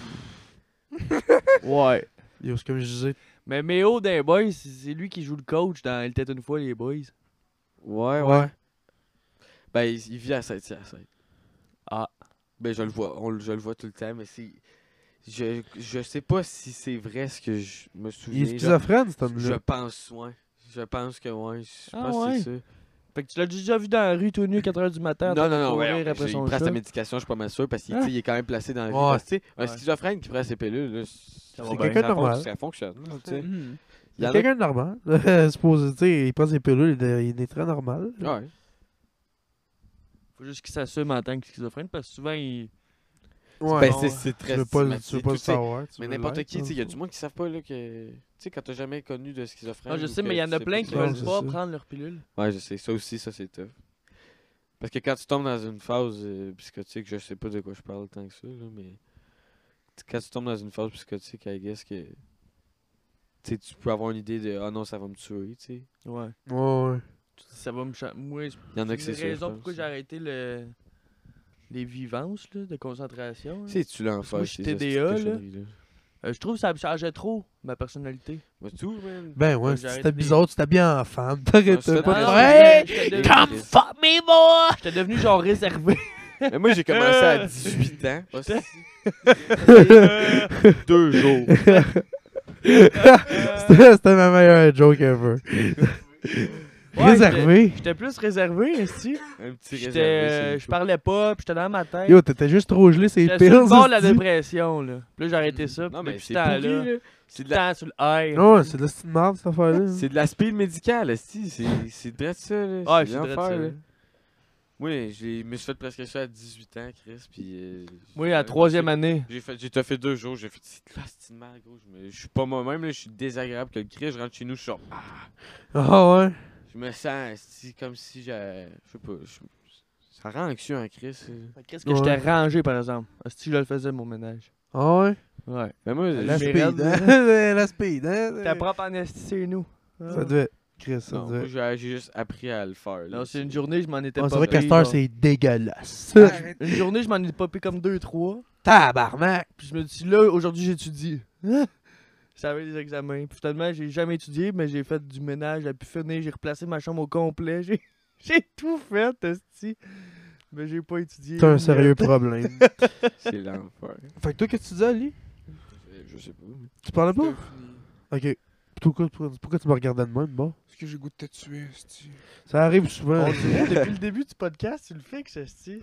Ouais. Yo, c'est comme je disais. Mais Méo d'un boys, c'est lui qui joue le coach dans Il était une fois les boys. Ouais, ouais. Ouais. Ben, il vit à Saint-Hyacinthe. Ah. Ben, je le vois. Je le vois tout le temps, mais c'est. Je sais pas si c'est vrai ce que je me Il souviens. est genre. schizophrène, cet Je homme-là. pense, ouais. Je pense que, ouais. Je Ah, pense ouais. que c'est ça. Fait que tu l'as déjà vu dans la rue tout nu 4h du matin. en train Non, de non, non, courir ouais, après il son prend chat. sa médication, je suis pas mal sûr, parce qu'il Ah. tu sais, il est quand même placé dans la vie. Ouais. Parce que, tu sais, un Ouais. schizophrène qui prend ses pilules, là, va C'est bien. quelqu'un de normal. ça fonctionne. Là, tu sais. Hmm. Il est quelqu'un de normal. Supposé, tu sais, il prend ses pilules, il est très normal. Ouais. Faut juste qu'il s'assume en tant que schizophrène parce que souvent il Ouais, Ben, non, c'est très tu veux pas, stigmatisé. tu veux pas le Tu sais, savoir. tu Mais veux n'importe l'être, qui, tu sais, il y a dans du le monde qui savent pas là, que. Tu sais, quand t'as jamais connu de schizophrène. Ah, je ou sais, que mais il y en tu a sais plein pas qui Non, veulent c'est pas ça. prendre leur pilule. Ouais, je sais. Ça aussi, ça c'est tough. Parce que quand tu tombes dans une phase psychotique, je sais pas de quoi je parle tant que ça, là, mais. Quand tu tombes dans une phase psychotique, I guess que. Tu sais, tu peux avoir une idée de ah non, ça va me tuer, tu sais. Ouais. fond. Ouais, ouais. Ça va me Moi, Il y en a que c'est c'est une ça. raison pourquoi j'ai arrêté les vivances là, de concentration. là. Tu sais, tu Moi, l'enfants, je suis TDA, là. Je trouve que ça me changeait trop, ma personnalité. Mais tout, man. Ben ouais, J'ai si arrêté c'était des- bizarre, tu t'habilles en femme. T'arrêtais Non, pas de non, faire. j'étais Hey! devenu- Come fuck me, boy! J'étais devenu genre réservé. Mais moi, j'ai commencé à 18 ans. Hostie. 2 jours. C'était ma meilleure joke ever. Réservé. J'étais plus réservé, esti. Un petit J'étais, réservé. je parlais pas, puis j'étais dans ma tête. Yo, t'étais juste trop gelé, c'est J'étais pire. sur le bord de la ça, dépression, là. Puis là, j'ai arrêté ça. Non, puis mais depuis c'est ce pourri, temps-là, là. C'est tout de le la... temps sur le high. Ouais, c'est de la style marde, cette affaire-là. C'est de la speed médicale, esti. C'est de ça, là. Ouais, c'est je suis l'enfer, ça. là. Moi, je me suis fait presque ça à 18 ans, Chris, puis... Oui, à troisième année. J'ai fait 2 jours, j'ai fait c'est de la style marde, gros. Je suis pas moi-même, là, je suis désagréable que le Chris. Je rentre chez nous, je suis genre... Ah ouais. Je me sens, esti, comme si j'avais... Je sais pas, ça rend anxieux en Chris. Qu'est-ce que j'étais rangé, par exemple? Si je le faisais, mon ménage. Ah ouais. Ouais. Mais moi, La Mais speed, raide, hein. La speed, hein. T'as propre en esti, c'est nous. Ça devait. Chris, ça non, devait. moi, j'ai juste appris à le faire. là. Non, c'est une journée, je m'en étais Ouais, pas c'est vrai qu'à pris, cette heure, genre. c'est dégueulasse. Une journée, je m'en ai pas pris comme 2-3. Tabarnak. Puis je me dis, là, aujourd'hui, j'étudie. J'avais des examens. Puis finalement, j'ai jamais étudié, mais j'ai fait du ménage à pu finir. J'ai replacé ma chambre au complet. J'ai tout fait, esti. Mais j'ai pas étudié. T'as un sérieux problème. C'est l'enfer. Fait que toi, qu'est-ce que tu dis, Ali? Je sais pas. Tu parlais pas? Ok. Pourquoi tu me regardais de même, bon? Est-ce que j'ai goût de te tuer, esti? Ça arrive souvent. On dirait, depuis le début du podcast, tu le fixes, esti.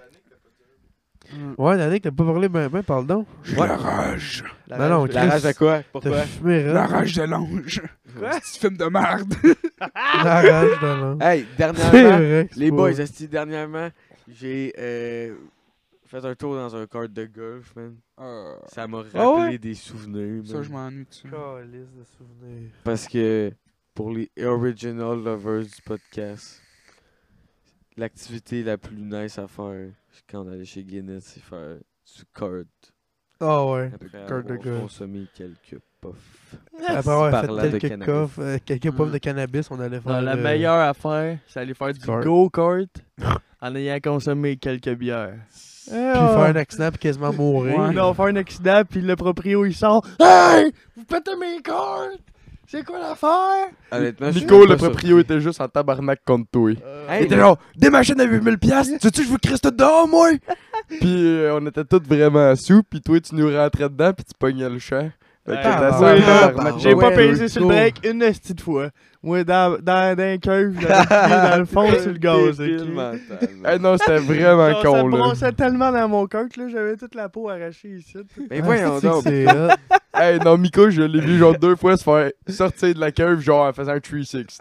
Ouais, Yannick, t'as pas parlé ben, parle donc. J'ai la rage. La Non, non, rage de- La Chris, rage à quoi? T'as Pourquoi? fumé La raide. rage de l'ange. Quoi? Petit film de merde. La rage de l'ange. Hey, C'est dernièrement, vrai. que les c'est boys, pas- esti, dernièrement, j'ai fait un tour dans un kart de golf, man. Ça m'a rappelé Ah ouais? des souvenirs, Ça, man. je m'ennuie de ça. Calisse de souvenirs. Parce que pour les original lovers du podcast, l'activité la plus nice à faire quand on allait chez Guinness, c'est faire du kart. Ah ouais. Après Kart de avoir golf. consommé quelques puffs. Après avoir Parlant de fait quelques cannabis. coffres, quelques pommes de cannabis, on allait faire. Non, la meilleure affaire, c'est aller faire du kart. go-kart en ayant consommé quelques bières. Puis faire un accident puis quasiment mourir. Ouais. Non, faire un accident, puis le proprio, il sort. Hey! Vous pétez mes cartes! C'est quoi l'affaire? Honnêtement, je suis Nico, même le pas proprio, surpris. était juste en tabarnak contre toi. Hey, Il était genre, des machines à 8000$, sais-tu, je veux Christ dehors, moi! Puis on était tous vraiment sous, puis toi, tu nous rentrais dedans, puis tu pognais le champ. Fait que Ouais, t'étais bah, assis ouais, en bah, tabarnak bah, J'ai contre pas ouais, toi. pesé sur le go. break une petite fois. Moi, dans un curve, j'avais le pied dans le fond sur le gaz. Débile ok? mental, Eh man. non, c'était vraiment Genre, ça con, là. bronçait tellement dans mon kart, là, j'avais toute la peau arrachée ici. Mais voyons donc. C'est hot. Hey, non, Miko, je l'ai vu genre 2 fois se faire sortir de la curve, genre en faisant un 360.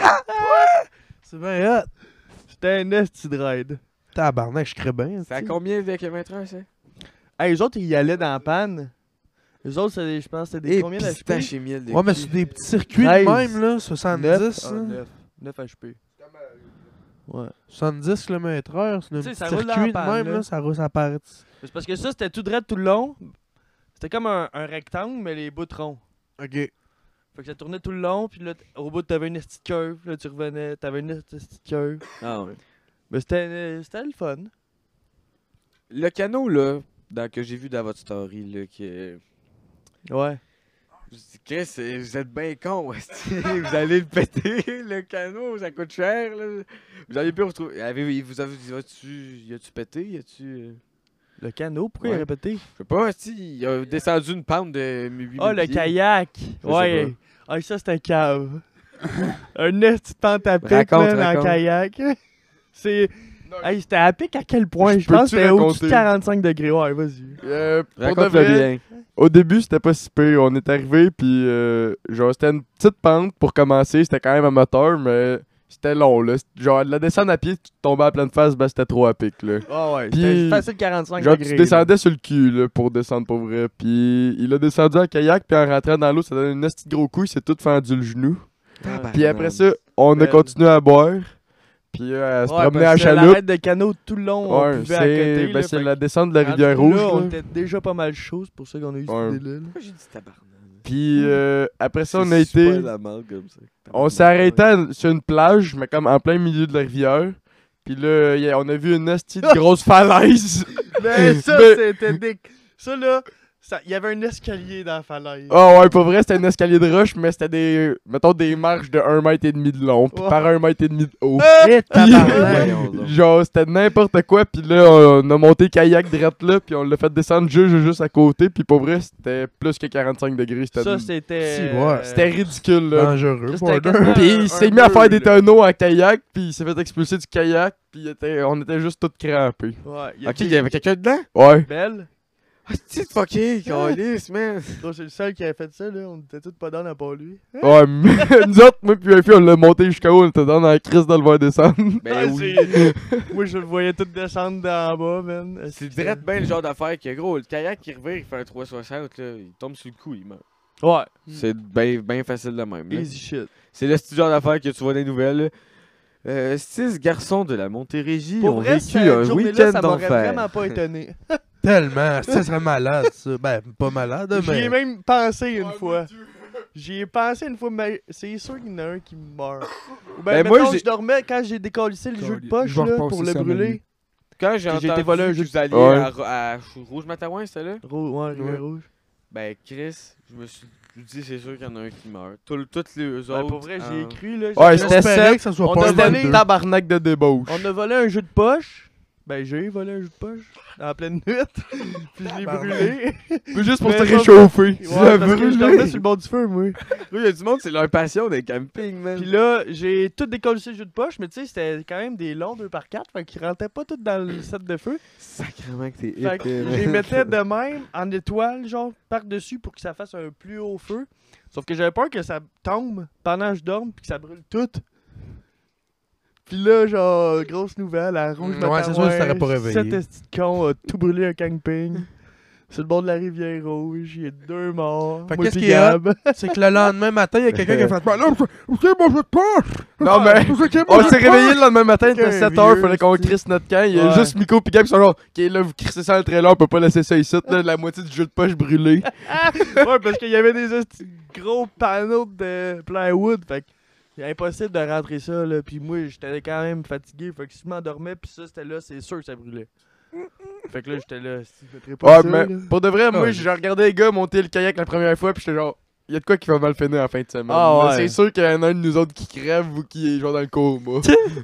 C'est bien hot. C'était un esti de ride. Tabarnak, je crée bien. C'est à combien de kilomètres ça? Hey, eux autres, ils y allaient dans la panne. Eux autres, je pense, c'était des Et combien d'HP? pistache et miel de Ouais, mais cul. sur des petits circuits de 13. même, là, 70, là. 9 HP. Ouais. 70 km/h, c'est un Tu sais, petit ça roule dans circuit de la panne, même, là. là, ça roule, ça part. C'est parce que ça, c'était tout droit tout le long. C'était comme un rectangle, mais les bouts ronds. Ok. Fait que ça tournait tout le long, puis là, au bout, t'avais une petite curve, là, tu revenais, t'avais une petite curve. Ah ouais. Mais c'était le fun. Le canot, là, que j'ai vu dans votre story, là, que... Ouais. Je dis, Chris, vous êtes bien con, esti. Vous allez le péter, le canot, ça coûte cher, là. Vous avez pu retrouver... Y a-tu pété? Y a-tu... Le canot, pourquoi il Ouais. a répété? Je sais pas, esti, il a descendu une pente de 8 Ah, le kayak! Je sais Ouais. Ah, ça, c'était cave. Un esti de pente à pic, Raconte, man, en raconte. kayak. C'est... Hey, c'était à pic à quel point? Je Peux-tu pense que c'était au-dessus de raconter? 45 degrés. Ouais, vas-y. Pour de Raconte-le vrai, bien. au début, c'était pas si pire. On est arrivé, puis genre, c'était une petite pente pour commencer. C'était quand même un moteur, mais c'était long, là. Genre, de la descente à pied, tu tombais à pleine face, ben c'était trop à pic, là. Ah ouais, Puis- c'était facile 45 Genre, degrés. tu descendais sur le cul, là, pour descendre pour vrai. Puis il a descendu en kayak, puis en rentrant dans l'eau, ça donnait une petite gros coup, il s'est tout fendu le genou. Puis après ça, on a Belle. continué à boire. Puis à se promener à parce que chaloupe. l'arrêt de canot tout le long, on Ouais, buvait à côté. ben, c'est la descente de la rivière Rouge. Rouge. Là, on là. était déjà pas mal chaud, c'est pour ça qu'on a eu Ouais. cette idée-là. là. Pourquoi j'ai dit tabarnak? Puis après ça, on a C'est été. super la merde comme ça. On s'est arrêté sur une plage, mais comme en plein milieu de la rivière. Puis là, on a vu une hostie de grosse falaise. Mais ça, Mais- c'était dick. Ça, là, il y avait un escalier dans la falaise. Ah ouais, pour vrai, c'était un escalier de roche, mais c'était des. Mettons des marches de 1,5 mètre de long, puis Ouais. par 1,5 mètre de haut. Eh, tabarnak. Voyons donc. Genre, c'était n'importe quoi, puis là, on a monté kayak drette là, puis on l'a fait descendre juste à côté, puis pour vrai, c'était plus que 45 degrés. Ça, c'était. Si, ouais. C'était ridicule, là. Dangereux, C'était border. quasiment- Puis un il s'est mis à peu, faire des là. tonneaux en kayak, puis il s'est fait expulser du kayak, puis on était juste tous crampés. Ouais, Ok, il y avait quelqu'un dedans? Ouais. Belle. Ah, c'est fucké, câlisse, man. Gros, c'est le seul qui avait fait ça, là. On était tous pas dans à part lui. Ouais, mais nous autres, moi puis un fille, on l'a monté jusqu'à haut, on était dans la crise de le voir descendre. Ben Ah, oui. Moi, je le voyais tout descendre d'en bas, man. C'est direct bien le genre d'affaire que, gros, le kayak qui revient, il fait un 360, là, il tombe sur le coup, il meurt. Ouais. C'est bien facile de même. là. Easy shit. C'est le style genre d'affaires que tu vois dans les nouvelles. 6 garçons de la Montérégie Pour ont vrai, vécu cette un journée-là, week-end ça m'aurait d'enfer. vraiment pas étonné. Tellement. Ça serait malade, ça. Ben, pas malade, J'y ai mais. même pensé une fois. J'y ai pensé une fois, mais c'est sûr qu'il y en a un qui meurt. Ou ben, Ben, moi, mettons, j'ai- je dormais quand j'ai décollissé le jeu de poche Je vais là, repasser pour le ça, brûler. Quand j'ai J'ai été entendu volé un que jeu vous alliez Ouais. à Rouge Matawan, c'était là? Ouais, le Ouais. rouge. Ben, Chris, je me suis dit, c'est sûr qu'il y en a un qui meurt. Toutes les autres. Ben, pour vrai, j'y ai cru. Là, Ouais, j'ai- c'était J'espérais ça. que ça soit On pas a un volé- 22. Tabarnak de débauche. On a volé un jeu de poche. Ben, j'ai volé un jeu de poche en pleine nuit. Puis je l'ai brûlé. Mais juste pour Mais se ça- réchauffer. Ouais, Tu l'as parce que je brûlé. dormais sur le bord du feu, moi. Il y a du monde, c'est leur passion des campings, man. Puis là, j'ai tout décollissé le jeu de poche, mais tu sais, c'était quand même des longs 2x4, fait qu'ils rentraient pas tous dans le set de feu. Sacrément que t'es Fait que je les mettais de même en étoile, genre par-dessus pour que ça fasse un plus haut feu. Sauf que j'avais peur que ça tombe pendant que je dorme puis que ça brûle tout. Puis là, genre, grosse nouvelle, à Rouge Ouais, c'est sûr que tu t'aurais pas réveillé. Cet esti de con a tout brûlé un camping. Sur le bord de la rivière Rouge, il y a 2 morts. Fait que Moi qu'est-ce pis qui est hot? Gab. C'est que le lendemain matin, il y a quelqu'un qui a fait. Ben là, vous savez, mon jeu de poche! Non, mais Vous savez, on mon jeu s'est de poche! réveillé le lendemain matin, il était Qu'un 7 heures, vieux, fallait qu'on c'est- crisse notre camp. Il y a Ouais. juste Miko pis Gab qui sont genre, ok, là, vous crissez ça dans le trailer, on peut pas laisser ça ici, là, la moitié du jeu de poche brûlé. Ouais, parce qu'il y avait des esti de gros panneaux de plywood. Fait que c'est impossible de rentrer ça, là. Puis moi, j'étais quand même fatigué. Fait que si je m'endormais, puis ça, c'était là, c'est sûr que ça brûlait. Fait que là, j'étais là, si je mettrais pas Ouais, ça, mais là. pour de vrai, moi, Ouais. j'ai regardé les gars monter le kayak la première fois, pis j'étais genre, y a de quoi qui va mal finir en fin de semaine. Ah Là, ouais. C'est sûr qu'il y en a un de nous autres qui crève ou qui est genre dans le coma.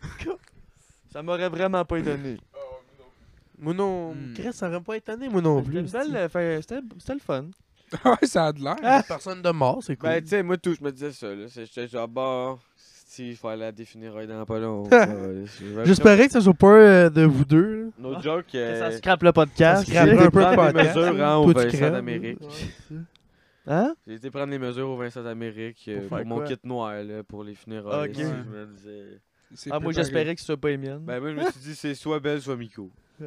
Ça m'aurait vraiment pas étonné. Moi non. Hmm. Chris, ça aurait pas étonné, moi non C'était plus. une belle, c'était le fun. Ouais, ça a de l'air. Personne de mort, c'est cool. Ben, tu sais, moi, tout, je me disais ça, là. J'étais genre, bon, si, il faut aller à définir dans pas long. J'espérais que ça soit pas de vous deux. là. No joke, Ça scrape le podcast. Ça scrape tu sais. un peu le prendre les podcast. mesures hein, au Toi, tu Vincent crèves. d'Amérique. Hein? J'ai été prendre les mesures au Vincent d'Amérique Pour pour faire mon quoi? kit noir là, pour les funérailles. Ok. Je me disais... C'est Ah, moi, préparé. j'espérais que ce soit pas les miennes. Ben, moi, je me suis dit, c'est soit Belle, soit Miko.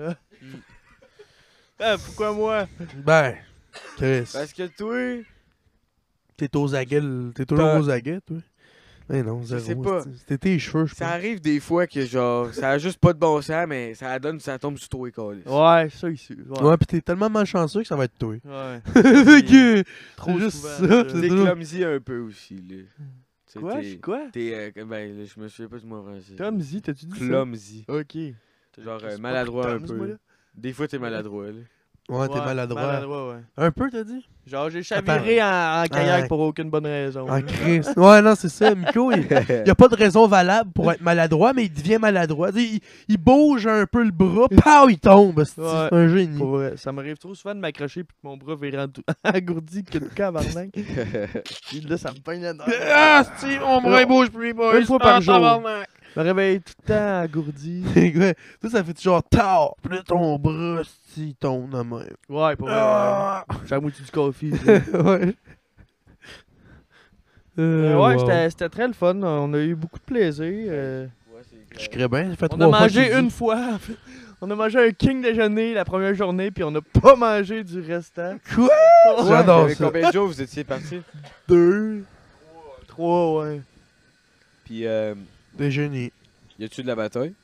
Ah, pourquoi moi? Ben, Chris, Parce que toi, t'es aux aguets, t'es toujours T'as- aux aguets, toi. Mais non, Je sais zéro. pas. C'était tes cheveux, je ça pense. arrive des fois que, genre, ça a juste pas de bon sens, mais ça donne, ça tombe sur toi, câlisse. Ouais, ça ici. Ouais. Ouais, pis t'es tellement malchanceux que ça va être toi. Ouais. Fait que, Trop juste souvent, ça, ça. c'est T'es toujours- clumsy un peu aussi, là. Tu sais, Quoi? t'es- Quoi? T'es, ben, là, je me souviens pas du mot français. Clumsy, t'as-tu dit ça? Clumsy. Ok. T'es genre C'est pas maladroit un Tom's, moi, là. peu. Des fois, t'es maladroit, là. Ouais, t'es maladroit. Maladroit, ouais. Un peu, t'as dit? Genre, j'ai chaviré en kayak Ah. pour aucune bonne raison. En Chris. Ouais, non, c'est ça. Miko, il y a pas de raison valable pour être maladroit, mais il devient maladroit. Tu sais, il bouge un peu le bras, pow, il tombe. C'est Ouais. un génie. Pour vrai, ça m'arrive trop souvent de m'accrocher puis que mon bras vire engourdi que le cabarnak. Puis là, ça me peine la dent. Ah, c'est mon bras, il bouge plus, boys. Une fois par Ah, jour. tabarnak. Je me réveille tout le temps engourdi. Ouais, ça fait genre tard. Puis là, ton bras, il tombe de même. Ouais, pour vrai. Ah. J'ai la moitié du coffee. Ouais. Ouais, wow. c'était très le fun. On a eu beaucoup de plaisir. Je crée bien, ça fait On 3 a fois mangé qu'il dit. une fois. En fait. On a mangé un king déjeuner la première journée, puis on n'a pas mangé du restant. Quoi? Ouais. J'adore Avec ça. combien de jours vous étiez partis? 2, 3, ouais. Puis, Déjeuner. y a-tu de la bataille?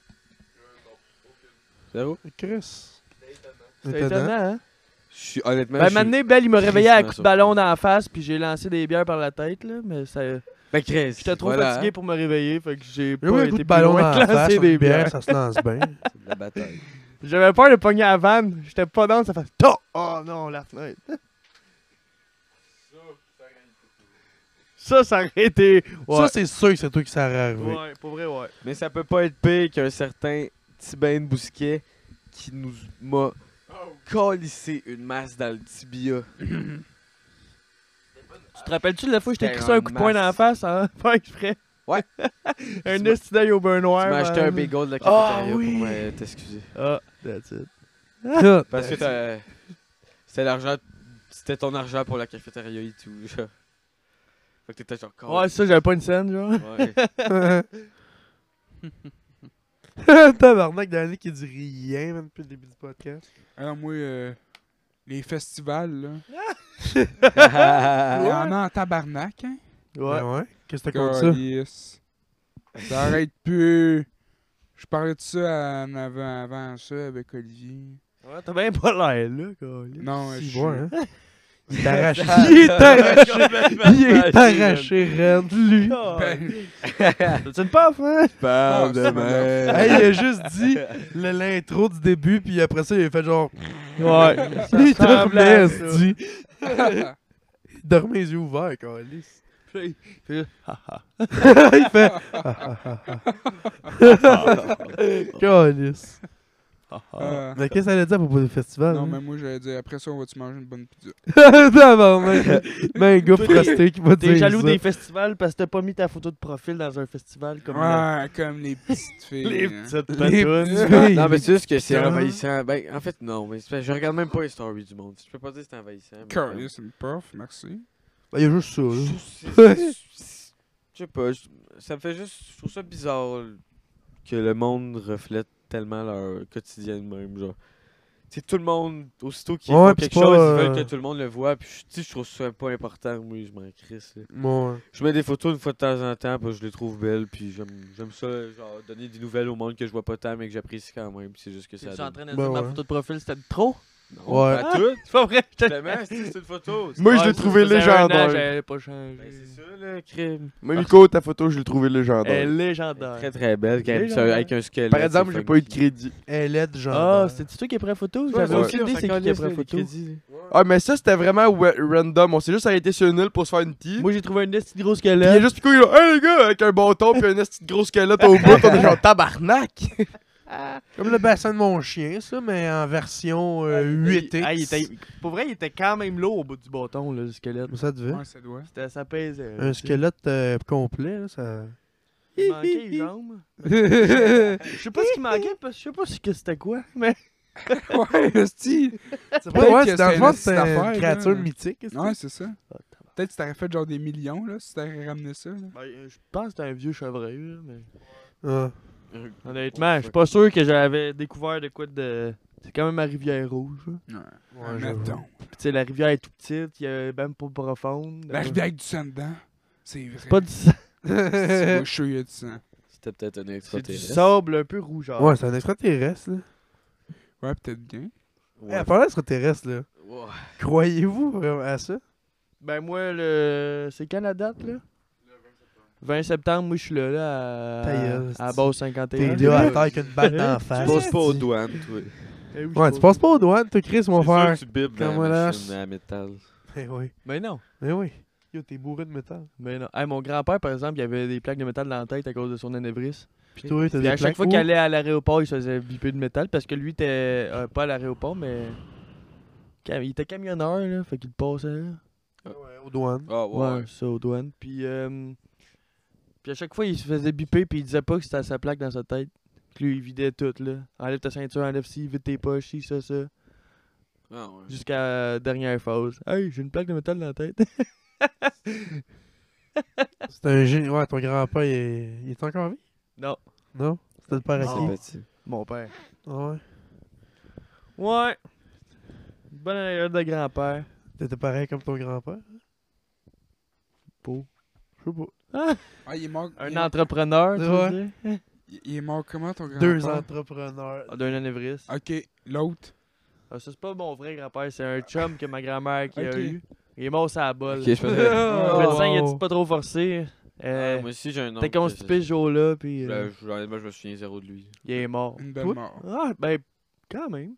Zéro? Chris. C'est étonnant, hein? Honnêtement, Ben, je suis- maintenant, Belle, il m'a réveillé à tristement coups de ballon surpris. dans la face, puis j'ai lancé des bières par la tête, là, mais ça... Ben, Chris, J'étais trop voilà, fatigué hein. pour me réveiller, fait que j'ai J'ai pas eu un été coup de plus ballon loin dans que la face, lancer sur des une bière, bières. ça se lance bien. C'est de la bataille. J'avais peur de pogner la vanne, j'étais pas dans, ça fait TOC! Oh non, la fenêtre. Ça aurait été... Ouais, Ça, c'est sûr que c'est toi qui ça arrivé. ouais, pour vrai, ouais. Mais ça peut pas être pire qu'un certain Tibin Bousquet qui nous m'a calissé une masse dans le tibia. Tu te rappelles-tu de la fois que je t'ai C'était crissé un en coup de poing dans la masse. face, hein? Pas exprès. Ouais. Un Tu m'as- esti d'œil au beurre noir. Tu m'as acheté man. un bagel de la Ah, cafétéria oui. pour t'excuser. Ah, that's it. Tout. Parce que c'était l'argent. C'était ton argent pour la cafétéria et tout. Genre. Fait que t'étais genre Ouais, ça, j'avais pas une scène, genre. Ouais. Tabarnak d'année qui dit rien même depuis le début du podcast. Alors, moi, les festivals, là. Il y en a en tabarnak, hein. Ouais. Ben ouais. Qu'est-ce que t'as contre ça? Calisse. Ça arrête plus. Je parlais de ça avant ça avec Olivier. Ouais, t'as bien pas l'air, là, quoi. Non, Si, je ouais, hein. Il est arraché. arraché. Il est arraché. Il est arraché, Red, lui. T'as-tu une puff, hein? Parle Ah, de ça merde. Hey, il a juste dit l'intro du début, puis après ça, il a fait genre. Ouais. Il dormait, ressemblait à ça. esti. Il dormait les yeux ouverts, câlisse. Puis, haha. Il fait. Câlisse. Mais qu'est-ce que ça allait dire à propos du festival? non, hein? mais moi, j'allais dire, après ça, on va-tu manger une bonne pizza? Tabarnak. Mais un gars Toi, frosté qui va dire. T'es jaloux ça. des festivals parce que t'as pas mis ta photo de profil dans un festival comme Ouais, comme les petites filles. les hein. petites Les patounes. petits filles. Non, mais c'est juste que c'est Putain. envahissant. Ben, en fait, non, mais je regarde même pas les stories du monde. Je peux pas dire que c'est envahissant. mais comme- Calisse, c'est une prof, merci. Ben, il y a juste ça, là. Je sais pas, ça me fait juste. Je trouve ça bizarre que le monde reflète tellement leur quotidien de même. Genre, tu sais, tout le monde, aussitôt qu'ils Ouais, font pis quelque c'est chose, pas, ils veulent que tout le monde le voit. Puis, tu sais, je trouve ça pas important. Moi, je m'en crisse. Là. Ouais. Je mets des photos une fois de temps en temps parce que je les trouve belles. Puis, j'aime ça, genre, donner des nouvelles au monde que je vois pas tant, mais que j'apprécie quand même. Puis, c'est juste que ça. T'es-tu en train de Ben dire ma ouais. photo de profil c'était de trop? Non, Ouais. pas tout. C'est pas vrai, je te Justement, c'est une photo. Moi, je Ouais, l'ai ça trouvé faisait un légendaire. an, j'avais pas changé. Ben, c'est ça, le crime. Moi, Nico, ta photo, je l'ai trouvée Elle est légendaire. légendaire. Très très belle, quand même, Légendaire. avec un squelette. Par exemple, c'est j'ai pas eu de funky. crédit. Elle est genre. Ah, c'était toi qui as pris la photo? J'avais ouais. aucune idée c'est qui qui a pris la photo. Ah, mais ça, c'était vraiment random. On s'est juste arrêté sur une île pour se faire une tea. Moi j'ai trouvé un petit gros Puis il y a squelette. juste Pico, il est là, hey les gars, avec un bâton puis un petit gros squelette au bout, on est genre tabarnak. Comme le bassin de mon chien, ça, mais en version 8X. Ah, pour vrai, il était quand même lourd au bout du bâton, là, le squelette. Ça devait. Ouais, ça doit. Ça pesait. Un squelette complet, là, ça. Il manquait les jambes. Je sais pas ce qui manquait, parce que je sais pas ce que c'était quoi, mais. Ouais, style. C'est Peut-être ouais, que c'est dans le c'est fond, une c'est petite une affaire, créature là. mythique. est-ce que- Ouais, c'est ça. Peut-être que tu t'aurais fait genre des millions, là, si t'aurais ramené ça. Là. Ben, je pense que c'était un vieux chevreuil, là, mais. Ah. Honnêtement, je suis pas sûr que j'avais découvert de quoi de. C'est quand même la rivière rouge. Là. Ouais, Mettons. Puis, tu sais, la rivière est tout petite, il est même pas profonde. La rivière avec du sang dedans. C'est vrai. C'est pas du sang. C'est pas chaud, il y a du sang. C'était peut-être un C'est du extraterrestre. sable un peu rougeâtre. Ouais, c'est un extraterrestre, là. Ouais, peut-être bien. Ouais. À part l'extraterrestre, là. Ouais. Croyez-vous vraiment à ça? Ben, moi, c'est quand la date, là? 20 septembre, moi, je suis là Ta gueule, à c'est- base 51. T'es là à terre avec une balle d'en Tu face. passes pas aux douanes, toi. Eh oui, je Ouais, pense. tu passes pas aux douanes, toi, Chris, mon C'est sûr frère. que tu bipes dans Comment la là? machine à métal. Eh oui. Mais non. Eh oui. Yo, t'es bourré de métal. Mais non. Hey, mon grand-père, par exemple, il avait des plaques de métal dans la tête à cause de son anévrisme. Puis toi, t'as Puis des à chaque plaques fois où? qu'il allait à l'aéroport, il se faisait biper de métal parce que lui était pas à l'aéroport, mais il était camionneur, là, fait qu'il passait là. Ouais, aux douanes. Ah Ouais, ça aux douanes. Puis à chaque fois, il se faisait biper puis il disait pas que c'était sa plaque dans sa tête. Puis lui, il vidait tout, là. Enlève ta ceinture, enlève ci, vide tes poches, ci, ça. Ah ouais. Jusqu'à la dernière phase. Hey, j'ai une plaque de métal dans la tête. C'est un génie. Ouais, ton grand-père, il est encore en vie? Non, Non? C'était le père à Non. qui? mon père. Ah ouais. Ouais. Bonne anecdote de grand-père. T'étais pareil comme ton grand-père? Beau. Je sais pas. Ah, il est mort. Un entrepreneur, tu Ouais. veux dire? Il est mort comment, ton grand-père? Deux entrepreneurs. Ah, d'un anévrisme. Ok, l'autre. Ah, ça, c'est pas mon vrai grand-père, c'est un chum que ma grand-mère qui a Ok. eu. Il est mort sur la bolle. Ok, je faisais. Le médecin, il a dit Oh. pas trop forcé. Ah, moi aussi, j'ai un nom. T'es constipé ce jour-là, puis Honnêtement, je me souviens zéro de lui. il est mort. Une belle Toi? mort. Ah, ben, quand même.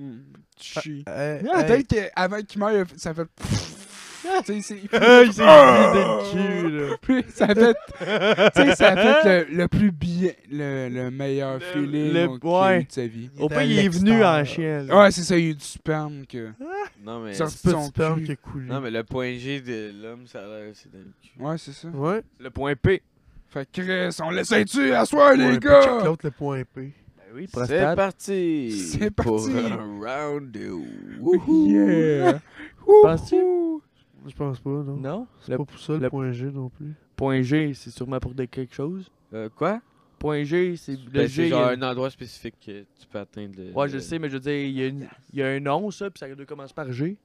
Chi. Hey, Peut-être qu'avant qu'il meure, ça fait. Tu sais, c'est. Il s'est vidé le cul, là. Puis ça fait. Tu sais, ça fait le plus bien. Le meilleur feeling qu'il a ouais. eu de sa vie. Au était à pire, il est venu en l'extérieur. chien, là. Ouais, c'est ça, il y a eu du sperme que. Non, mais. Sorti Petit de son sperme cul. qui a coulé. Non, mais le point G de l'homme, ça a l'air. C'est dans le cul. Ouais, c'est ça. Ouais. Le point P. Fait que Chris, on l'essaie-tu à soir, les Point P, gars? check l'autre, le point P. Ben oui, C'est prostate. parti! C'est Pour parti. un round de wouhou! Yeah! Penses-tu? Je pense pas, non. Non? C'est Le pas pour ça le le- point G non plus. point G, c'est sûrement pour de quelque chose. Quoi? Point G, c'est le Ben, G. c'est genre il y a- un endroit spécifique que tu peux atteindre. Ouais, je sais, mais je veux dire, il y a un nom, ça, puis ça doit commencer par G.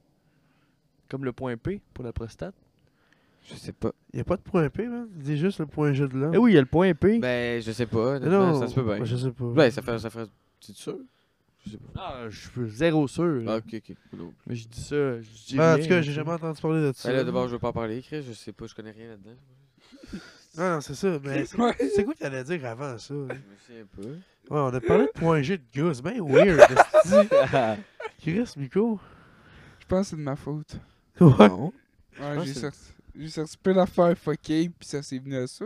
Comme le point P pour la prostate. Je sais pas. Y a pas de point P, man. Dis juste le point G de l'homme. Eh oui, il y a le point P. Ben, je sais pas. Mais Honnêtement, non, ça se peut bien. Je sais pas. Ben, ça ferait. Tu es sûr? Je sais pas. Ah, je suis zéro sûr. là. Ah, ok. Non. Mais je dis ça, je dis Ben, en rien, tout cas, tu j'ai sais. jamais entendu parler de ça. Ben là, d'abord, je veux pas en parler, Chris. Je sais pas, je connais rien là-dedans. Non, non, c'est ça. Mais Ouais. c'est quoi que t'allais dire avant ça? Ouais, Je me souviens pas. on a parlé de point G de gars. C'est bien weird. esti. Chris, Miko. Je pense que c'est de ma faute. Ouais. Non. Ouais, pense j'ai que sorti, j'ai sorti plein d'affaires fuckées, pis ça s'est venu à ça.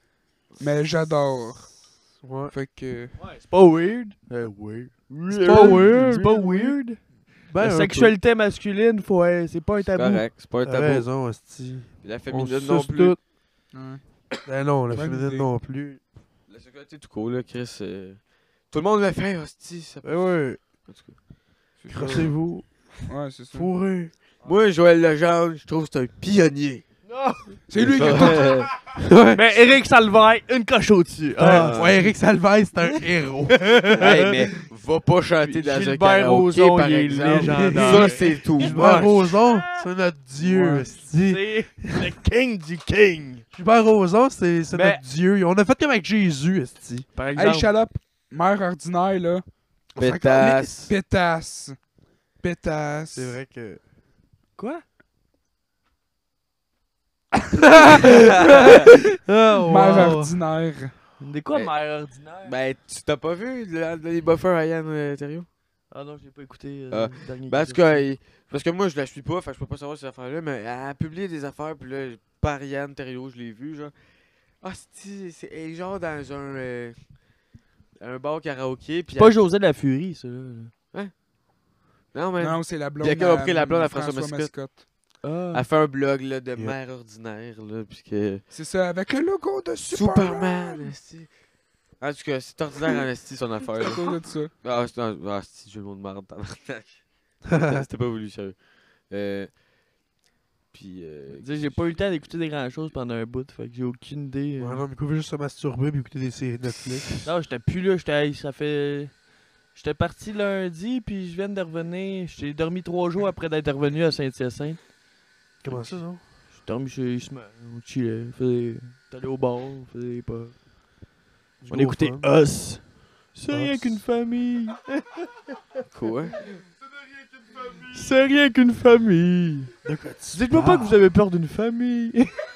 Mais j'adore. Ouais. Fait que. Ouais, c'est pas weird. Weird. C'est pas weird. C'est pas weird. Ben, La un sexualité masculine, c'est pas un C'est tabou. correct, c'est pas un peu. T'as tabou. raison, Esti. Puis la On féminine se non suce plus. tout. Ouais. Ben non, la Bonne féminine idée. non plus. La sexualité tout court, là, Chris. Tout le monde le fait, hostie. Ça Ben ouais. En tout cas. C'est ça. Crossez-vous. Ouais, c'est ça. Fourré. Moi, Joël Legendre, je trouve que c'est un pionnier. C'est lui qui a tout. Ouais. Mais Eric Salvaire, une coche au-dessus. Ah. Ouais, Eric Salvaire, c'est un héros. Hey, mais va pas chanter dans un Gilbert karaoké, Rozon, par il est exemple. légendaire. Ça, c'est tout. Gilbert Rozon, c'est notre dieu, Ouais. esti. C'est le king du king. Gilbert Rozon, c'est Mais- notre dieu. On a fait comme avec Jésus, esti. Par Hey, exemple. shut up. Mère ordinaire, là. Pétasse. Pétasse. Pétasse. C'est vrai que... Quoi? Oh, Mère wow. ordinaire. De quoi, Eh, mère ordinaire? Ben, tu t'as pas vu les buffers à Yann Thériault? Ah non, j'ai pas écouté Ah, le dernier. Ben, en tout épisode. cas, parce que moi, je la suis pas, fait que je peux pas savoir ces affaires-là, mais elle a publié des affaires, puis là, par Yann Thériault, je l'ai vu, genre. Ah, c'est elle est genre dans un bar karaoké, puis C'est pas José de la Furie, ça. Là. Non, mais Non, c'est la blonde. Bien qu'elle a pris la blonde à François Mascotte. Ah. elle fait un blog là, de Yep. mère ordinaire, là, puisque... C'est ça, avec le logo de Superman. Superman, esti. En tout cas, c'est ordinaire en esti, son affaire, C'est là. à cause de ça. Ah, c'est jeu de mots de merde, tabarnak. C'était pas voulu, sérieux. Puis, Tu sais, j'ai pas eu le temps d'écouter des grandes choses pendant un bout, fait que j'ai aucune idée. Ouais, non, Miko veut juste se masturber et écouter des séries Netflix. Non, j'étais plus là, ça fait. J'étais parti lundi, puis je viens de revenir. J'ai dormi 3 jours après d'être revenu à Saint-Hyacinthe. Comment ça, non? J'ai dormi chez Ismaël, on chillait, t'es allé au bar, on faisait des pas. Du On gros écoutait fun. Us. C'est rien Us. qu'une famille. quoi? C'est rien qu'une famille. De quoi tu Dites-moi pas que vous avez peur d'une famille.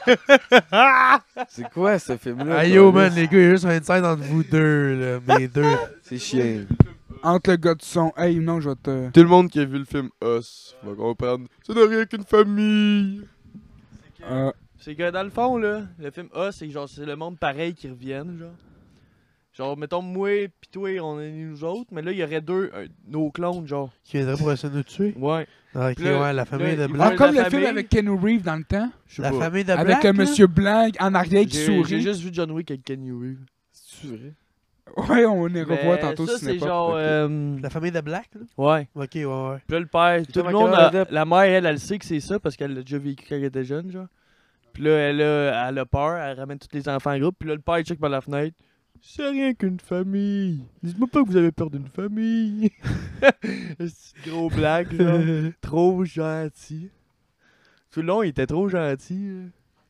C'est quoi, ce film-là? Ah yo, man, les gars, il y a juste un inside entre vous deux, là. Mes deux. C'est chiant. Entre le gars de son. Hey, non, je vais te. Tout le monde qui a vu le film Us va comprendre. Ça n'a rien qu'une famille. C'est que dans le fond, là, le film Us, c'est genre, c'est le monde pareil qui reviennent, genre. Genre, mettons, moi pis toi, on est nous autres, mais là, il y aurait nos clones, genre. Qui viendrait pour essayer de nous tuer. Ouais. Ah, ok, Puis là, ouais, la famille là, de il Blanc. Ah, comme la le film famille. avec Ken Reeves dans le temps. Je sais La pas. famille de Avec Black, là? Monsieur Blanc en arrière qui J'ai sourit. juste vu John Wick avec Kenny Reeves. C'est vrai? Ouais, on les Mais revoit tantôt ça, si c'est genre. La famille de Black, là? Ouais. Ok, ouais, ouais. Puis là, le père, tout comme le un monde, Canada Depp. la mère, elle le sait que c'est ça parce qu'elle l'a déjà vécu quand elle était jeune, genre. Puis là, elle a peur, elle ramène tous les enfants en groupe. Puis là, le père, il check par la fenêtre. C'est rien qu'une famille. Dites-moi pas que vous avez peur d'une famille. C'est une gros blague, là. Trop gentil. Tout le long, il était trop gentil. Là.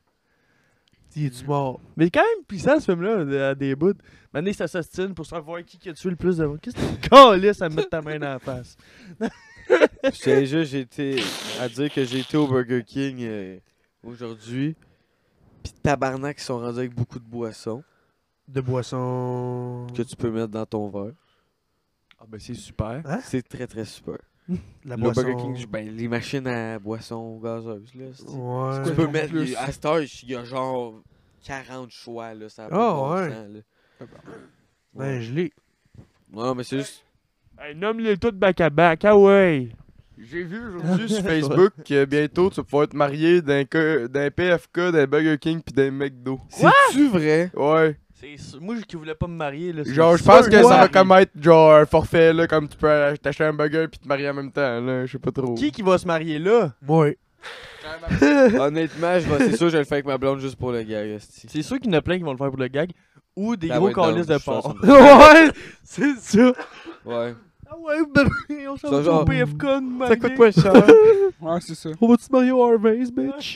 Es-tu mort? Mais quand même puissant, ce film-là, à des bouts. Maintenant, ça s'ostine pour savoir qui a tué le plus de monde. Qu'est-ce que tu calisses à me mettre ta main dans la face? Je tiens juste à dire que j'ai été au Burger King aujourd'hui. Pis tabarnak, ils sont rendus avec beaucoup de boissons De boisson. que tu peux mettre dans ton verre. Ah ben c'est super. Hein? C'est très très super. La Le boisson. Burger King, ben, les machines à boissons gazeuses, là. c'est- Ouais. Tu peux en mettre. plus? À cette heure, il y a genre 40 choix, là. Ça a pas Ah, de bon ouais. sens, là. Ben, je l'ai. Non, mais c'est juste. Hey, nomme-les tous back-à-back, ah ouais! J'ai vu aujourd'hui sur Facebook que bientôt tu vas pouvoir te marier d'un PFK, d'un Burger King pis d'un McDo. C'est-tu vrai? Ouais. Moi qui voulais pas me marier, là. c'est Genre, je sûr pense que ça va ouais. comme être genre un forfait, là, comme tu peux t'acheter un burger pis te marier en même temps, là. Je sais pas trop. Qui va se marier là? Ouais. Honnêtement, c'est sûr que je vais le faire avec ma blonde juste pour le gag, esti. C'est sûr qu'il y en a plein qui vont le faire pour le gag. Ou des Ça gros va être down, calices de je suis sûr, porc. ça me- Ouais, c'est ça. Ouais. Ah ouais, bébé, on s'en Ça, va genre- au PFK nous Ça marier. coûte pas cher. Ouais, c'est ça. On va-tu marier au Harvey's, bitch?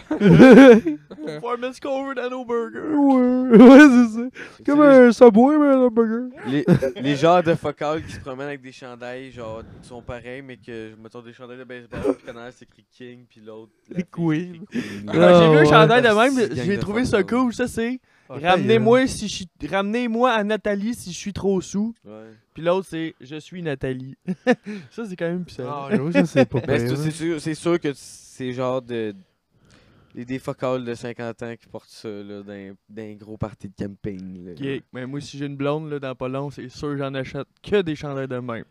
Pour mettre ce qu'on veut dans nos burgers. Ouais, c'est ça. Comme un Subway, mais un burger. Les genres de focal qui se promènent avec des chandails, genre, sont pareils, mais que, mettons, des chandails de baseball, pis qu'en c'est écrit King, pis l'autre. la Les fille, c'est Queen. écrit Queen. J'ai vu un ouais. chandail de C'est même, gang j'ai de trouvé fuck ça all. cool, ça c'est Ah, ramenez-moi à Nathalie si je suis trop sous. Ouais. Puis l'autre c'est je suis Nathalie. Ça c'est quand même puissant. Ah, j'avoue, ça, c'est pas Mais pire. c'est sûr que c'est genre des focales de 50 ans qui portent ça, là, d'un gros party de camping, là. Ok, mais moi si j'ai une blonde là, dans pas long, c'est sûr j'en achète que des chandails de même.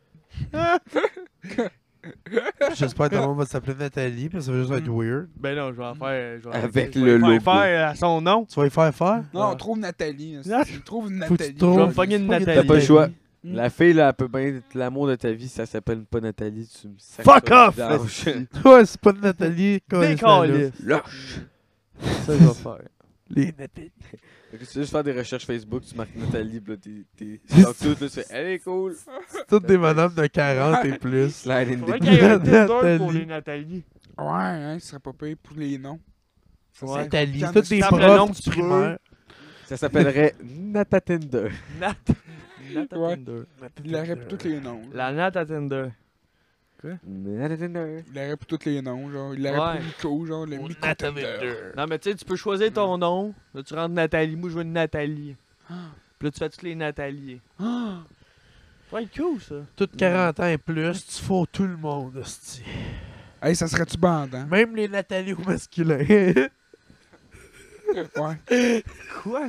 J'espère que ta maman va s'appeler Nathalie, parce que ça va juste être weird. Ben non, je vais en faire. Avec je vais le faire logo. faire à son nom. Tu vas y faire faire? Non, Ouais. on trouve Nathalie. Ah. On trouve une Faut que tu Nathalie. trouves- Je vais me pogner une Faut que Nathalie. T'as pas le choix. Mm. La fille, là, elle peut bien être l'amour de ta vie, ça s'appelle pas Nathalie, tu me sacres Fuck ça off, dans le esti. vidange. Ouais, c'est pas de Nathalie. Décaliste. Lâche. Ça je vais faire. Les Nathalie. Fait que tu sais juste faire des recherches Facebook, tu marques Nathalie, pis là, t'es stock tout, là, tu fais, elle est cool. C'est toutes des madames de 40 et plus. Slide in Faudrait the qu'il y ait un Tinder Nathalie. pour les Nathalie. Ouais, hein, ce serait pas payé pour les noms. Ça Ouais. serait Nathalie. quand Toutes des tu tapes le nom profs que du tu veux. primaire. Ça s'appellerait Natatinder. Nat. Nat Ouais. Tinder. Il aurait pour tous les noms. La Nat à Tinder. Natatinder. Il aurait pour tous les noms. Genre, il aurait Ouais. pour Miko, genre le Ou Miko Nathalie. Tinder. Non, mais tu sais, tu peux choisir ton nom. Là, tu rentres Nathalie. Moi, je veux une Nathalie. Puis là, tu fais toutes les Nathalie. Ah! Ça va être cool, ça. Toutes 40 ans et plus, tu fous tout le monde, hostie. Hey, ça serait-tu bandant? Même les Nathalie au masculin. Ouais. Quoi?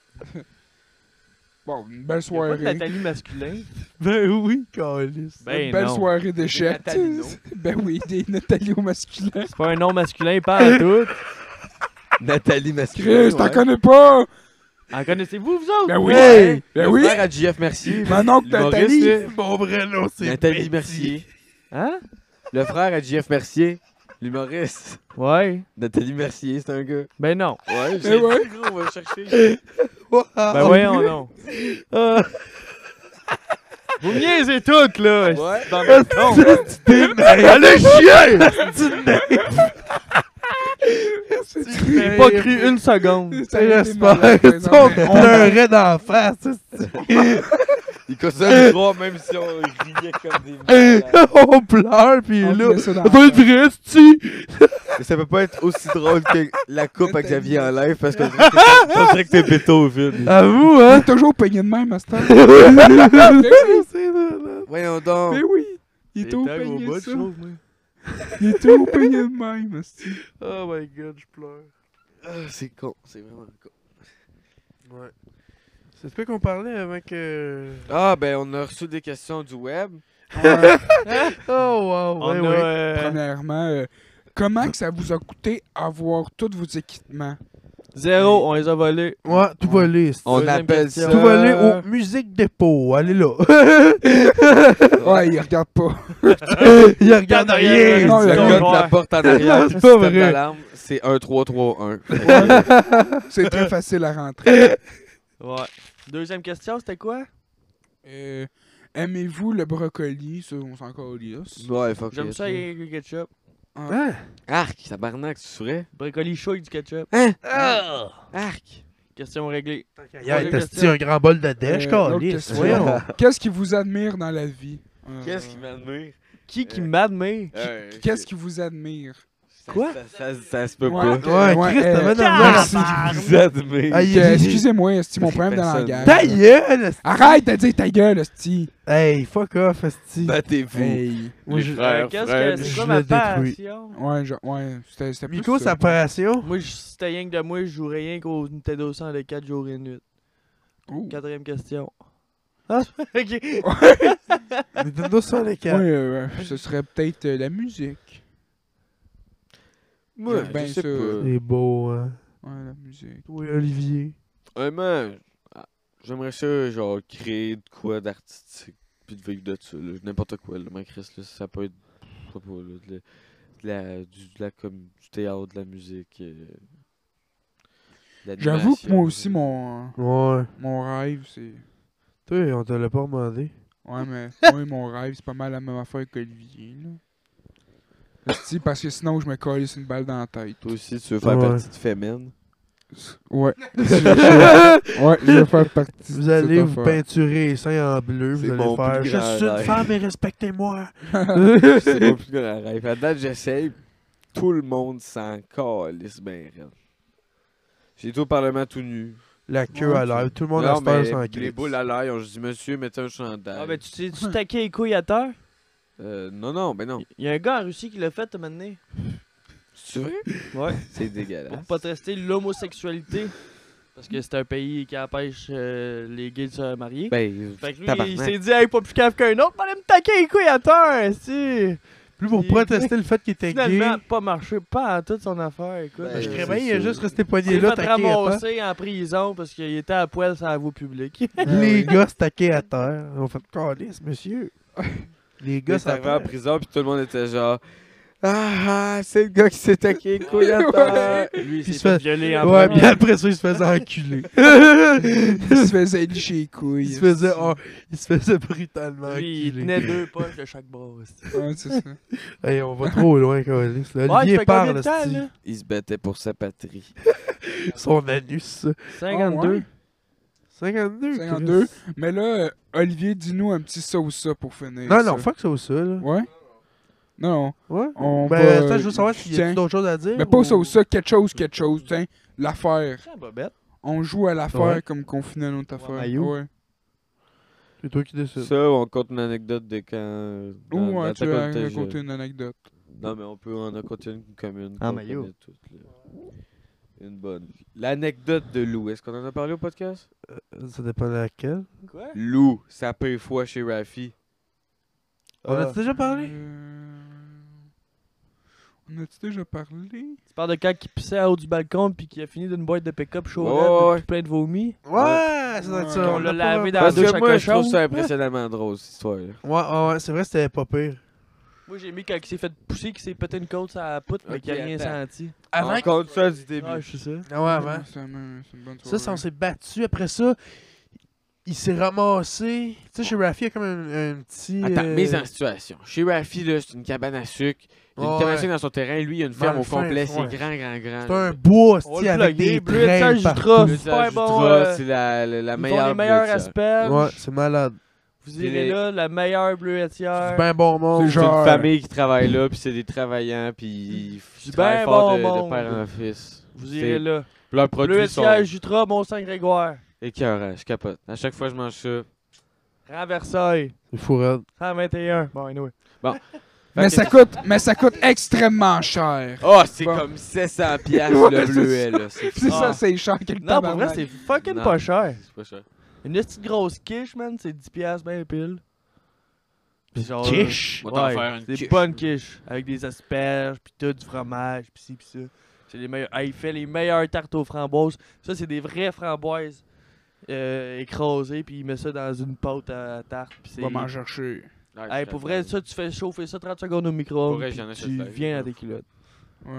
Bon, une belle Y'a pas de soirée. Nathalie masculin? Ben oui, calice. Ben Une belle non. soirée d'échecs. Des Nathalie, non. Ben oui, des Nathalie au masculin. C'est pas un nom masculin, pas à tout. Nathalie masculin. Chris, t'en connais pas? En connaissez-vous, vous autres? Ben oui! Hey! Ben Le oui! frère à JF Mercier. Mon oncle L'humoriste, Nathalie! là. Mon vrai nom, c'est Nathalie Betty. Mercier. Hein? Le frère à JF Mercier. L'humoriste. Ouais. Nathalie Mercier, c'est un gars. Ben non. Ouais, Eh ouais. dit, gros, on va le chercher. Ben voyons non. Ah, Vous me niaisez toutes, là. Ouais. Dans le con. allez chier! J'ai pas cru une seconde. Ça aurait été J'espère malade, que par exemple, on mais pleurait d'en face. hostie. Il continue à nous croire même si on riait comme des malades. On pleure, pis on là... met ça dans Ça doit être la vrai, hostie! Mais ça peut pas être aussi drôle que la coupe à Xavier en live parce qu'on dirait que t'es béto au vide. À vous, Il hein? est toujours peigné de même, Master. C'est drôle. Voyons donc. Mais oui! Il est T'es toujours un gros peigné bout, de je ça. trouve, moi. Il est toujours peigné de même, asti. Oh my god, je pleure. Ah, c'est con, c'est vraiment con. Ouais. C'est ce qu'on parlait avant que... Ah, ben on a reçu des questions du web. Ouais. Oh wow, On ouais, a... ouais. Premièrement, comment que ça vous a coûté avoir tous vos équipements? 0, on les a volés. Ouais, tout volé. hostie. On Deuxième appelle question. ça. Tout volé au Musique Dépôt. Allez là. Ouais, il regarde pas. Il regarde rien. Non, Le il gars regarde de la porte en arrière. C'est puis pas système vrai. d'alarme. c'est 1-3-3-1. C'est très facile à rentrer. Ouais. Deuxième question, c'était quoi? Aimez-vous le brocoli? Ça, on s'en calisse. Ouais, fuck J'aime it, ça là. avec du ketchup. Hein? Arc, tabarnak, tu ferais? Brocoli chaud avec du ketchup. Hein? Ah! Arc. Question réglée. Yeah, t'as question. un grand bol de dèche, L'autre câlisse. question. Voyons. Qu'est-ce qui vous admire dans la vie? Qu'est-ce qui m'admire? Qui m'admire? Qu'est-ce qui vous admire? Quoi? Ça se peut Ouais. pas. Ouais, Chris, t'as même merci. Vous admire. Aïe, Excusez-moi, c'est mon problème de Personne. langage. ta gueule, esti. Arrête de dire ta gueule, esti. Hey, fuck off, esti. Battez-vous. Hey. Moi, je- frères, Qu'est-ce frères, que c'est je quoi le ma détruis. passion? Ouais, c'était plus Nico, ça. sa passion? Moi, si c'était rien que de moi, je jouerais rien qu'au Nintendo 104 jours et nuit. Ouh. Quatrième question. Ah, ok. Nintendo 64. Ce serait peut-être la musique. Moi, J'aime bien je sais ça. pas. C'est beau, hein. Ouais, la musique. Oui, Olivier. Honnêtement, j'aimerais ça, genre, créer de quoi d'artistique, puis de vivre de ça, là. N'importe quoi, là, ma Chris, là. Ça peut être, je sais pas, là, du théâtre, de la musique, de J'avoue que moi l'animation, aussi, là. mon rêve, c'est... Toi, on te l'a pas demandé. Ouais, mais moi, mon rêve, c'est pas mal la même affaire qu'Olivier, là. Esti, parce que sinon, je me calisse une balle dans la tête. Toi aussi, tu veux faire Ouais. partie de Fémène? Ouais. Ouais, je vais faire partie Vous de allez cette vous affaire. peinturer les seins en bleu. C'est Vous mon allez faire plus Je grand suis une rêve. femme et respectez-moi. C'est mon plus grand rêve. À date, j'essaye. Tout le monde s'en calisse bien raide. J'ai été au Parlement tout nu. La queue Ouais, à l'air. Tout le monde Non, a se faire mais sans les crise. boules à l'air, ils ont juste dit, monsieur, mettez un chandail. Ah, ben, tu taquais les couilles à terre? Non, ben non. Il y a un gars en Russie qui l'a fait, t'as maintenant. C'est vrai? Ouais. C'est dégueulasse. Pour pas tester l'homosexualité. Parce que c'est un pays qui empêche les gays de se marier. Ben, Fait que lui, il tabarnak. s'est dit, hey, pas plus cave qu'un autre, m'allait me taquer les couilles à terre, si. Plus pour Il- protester le fait qu'il était gay. Finalement, pas marché, pas en toute son affaire, écoute. Ben, Je c'est crée bien, il a sûr. juste resté Il poigné s'est là, fait taqué à terre. ramasser en prison parce qu'il était à poil sur la voie publique. Les gars se taquaient à terre. On fait calice, monsieur. Les gars, Il est ça arrivé en prison, puis tout le monde était genre, ah, c'est le gars qui s'est taqué les couilles à terre. Lui, il Puis s'est se fait fait- violer en Ouais, premier. puis après ça, il se faisait enculer. Il se faisait licher les couilles. Il se faisait brutalement Lui, il enculer. tenait 2 poches de chaque bras. aussi. Ouais, c'est ça. Hey, on va trop loin, calice. Ouais, Olivier ça fait combien parle, de temps, esti. là? Il se battait pour sa patrie. Son anus. 52. ouais? 52. 52. Chris. Mais là, Olivier, dis-nous un petit ça pour finir. Non, non, ça. fuck ça ou ça, là. Ouais? Non, Ouais. on Ben, va- ça, je veux savoir s'il y a Tiens. d'autres choses à dire. Mais pas ou- ça ou ça, quelque chose, tiens. L'affaire. C'est un bobette. On joue à l'affaire Ouais. comme qu'on finit notre affaire. maillot. Ouais. C'est toi qui décides. Ça, on compte une anecdote de quand. Ou dans ouais, ta tu vas côté raconter jeune. une anecdote. Non, mais on peut en raconter une commune. En qu'on maillot. connaît toutes, là. Une bonne. L'anecdote de Lou. Est-ce qu'on en a parlé au podcast? Ça dépend de laquelle. Quoi? Lou, sa pire fois chez Rafi. On a déjà parlé? On a-tu déjà parlé? Tu parles de quand il pissait en haut du balcon puis qu'il a fini d'une boîte de pick-up chaud Ouais, ouais. plein de vomi. Ouais, ça doit être ça. On l'a a pas- lavé dans Parce la douche que à moi, je trouve cochon. ça impressionnamment drôle, cette histoire-là. Ouais, c'est vrai, c'était pas pire. Moi, j'ai mis quand il s'est fait pousser, qu'il s'est pété une côte sur la poutre, mais Ok, qu'il a rien attends. senti. On compte ça du début. Ouais, je sais ça. Ah ouais, avant. C'est une bonne Ça, on s'est battu. Après ça, il s'est ramassé. Tu sais, chez Rafi, il y a comme un petit. Attends, mise en situation. Chez Rafi, là, c'est une cabane à sucre. Il y a une Ouais. cabane à sucre dans son terrain. Lui, il y a une ferme le au fin complet. fond, C'est ouais. grand. C'est un bois, On hostie, le avec pluguait, des Bleuetière trails Jutras. partout. Le Super bon, Jutras, c'est la Ils font meilleure. les meilleurs bleuetière. asperges. Ouais, c'est malade. Vous irez là, la meilleure bleuetière. C'est bien bon monde. C'est C'est genre- une famille qui travaille là, puis c'est des travaillants, puis C'est ils travaillent ben fort bon de monde. père en fils. Vous C'est- irez là. Puis leurs produits sont Bleuetière Jutras, Mont-Saint-Grégoire. écœurants, je capote. À chaque fois que je mange ça. Renversailles. C'est fou, raide. 121. Bon, anyway. Mais ça coûte extrêmement cher. Oh, c'est Bon. comme 700 piastres le Ouais, bleuet, là. C'est C'est Ah. ça, c'est cher que le Non, pour vrai, tabarnak. c'est fucking Non. pas cher. c'est pas cher. Une petite grosse quiche, man, c'est 10 piastres ben pile. Puis genre, Quiche. On va t'en Ouais, faire une des quiche. bonnes quiches. Avec des asperges, puis tout, du fromage, puis ci, puis ça. C'est les meilleurs. Ah, il fait les meilleures tartes aux framboises. Ça, c'est des vraies framboises écrasées, puis il met ça dans une pâte à tarte. Puis c'est... On va m'en chercher. Hey, pour vrai, ça, tu fais chauffer ça 30 secondes au Pour micro-ondes, vrai, puis j'en achète tu live. viens à tes culottes. Ouais.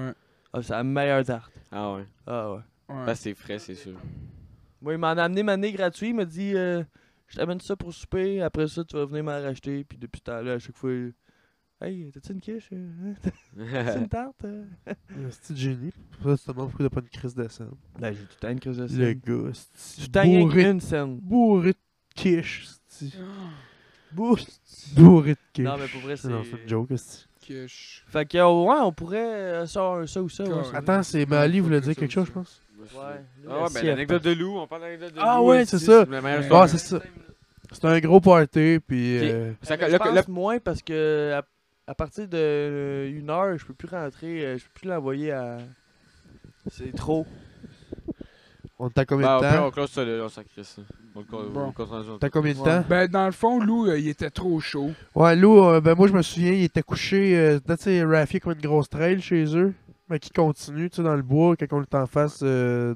Ah, c'est la meilleure tarte. Ah ouais. Ah ouais. Ouais. Ben, c'est frais, c'est sûr. Moi, il m'en a amené mané gratuit. Il m'a dit je t'amène ça pour souper. Après ça, tu vas venir m'en racheter. Puis depuis ce temps-là, à chaque fois, hey, t'as-tu une quiche T'as-tu une tarte C'est de génie. Ça, tu te demandes pourquoi t'as pas une crise de scène. Ben, j'ai tout le temps une crise de Le scène. gars, Tout c'est le temps rien bourré, qu'une scène. bourré de quiche. c'est- Bourré. Bourré de quiche. Non, mais pour vrai, c'est. Non, c'est une joke. c'est- Quiche. Fait que, ouais, on pourrait sortir ça ou ça. Ouais, Correct. ça. Attends, c'est Mali voulait dire quelque chose, je pense. Ouais. Ah ouais, ben l'anecdote de Lou, on parle d'anecdote de Lou. Ah ouais, ici, c'est ça. la meilleure Ouais. histoire. Ah, c'est ça. C'est un gros party, puis... Ok. Ça, Mais je pense moins parce que à partir de 1h, je peux plus rentrer, je peux plus l'envoyer à. C'est trop. On t'a combien Ben, de au pire, temps? on close ça, là, on s'en crisse. On le Bon. compte rendu. T'as combien de Ouais. temps? Ben, dans le fond, Lou, il était trop chaud. Ouais, Lou, ben moi je me souviens, il était couché, tu sais, Rafi comme une grosse trail chez eux, mais qui continue, tu sais, dans le bois, quand on est en face de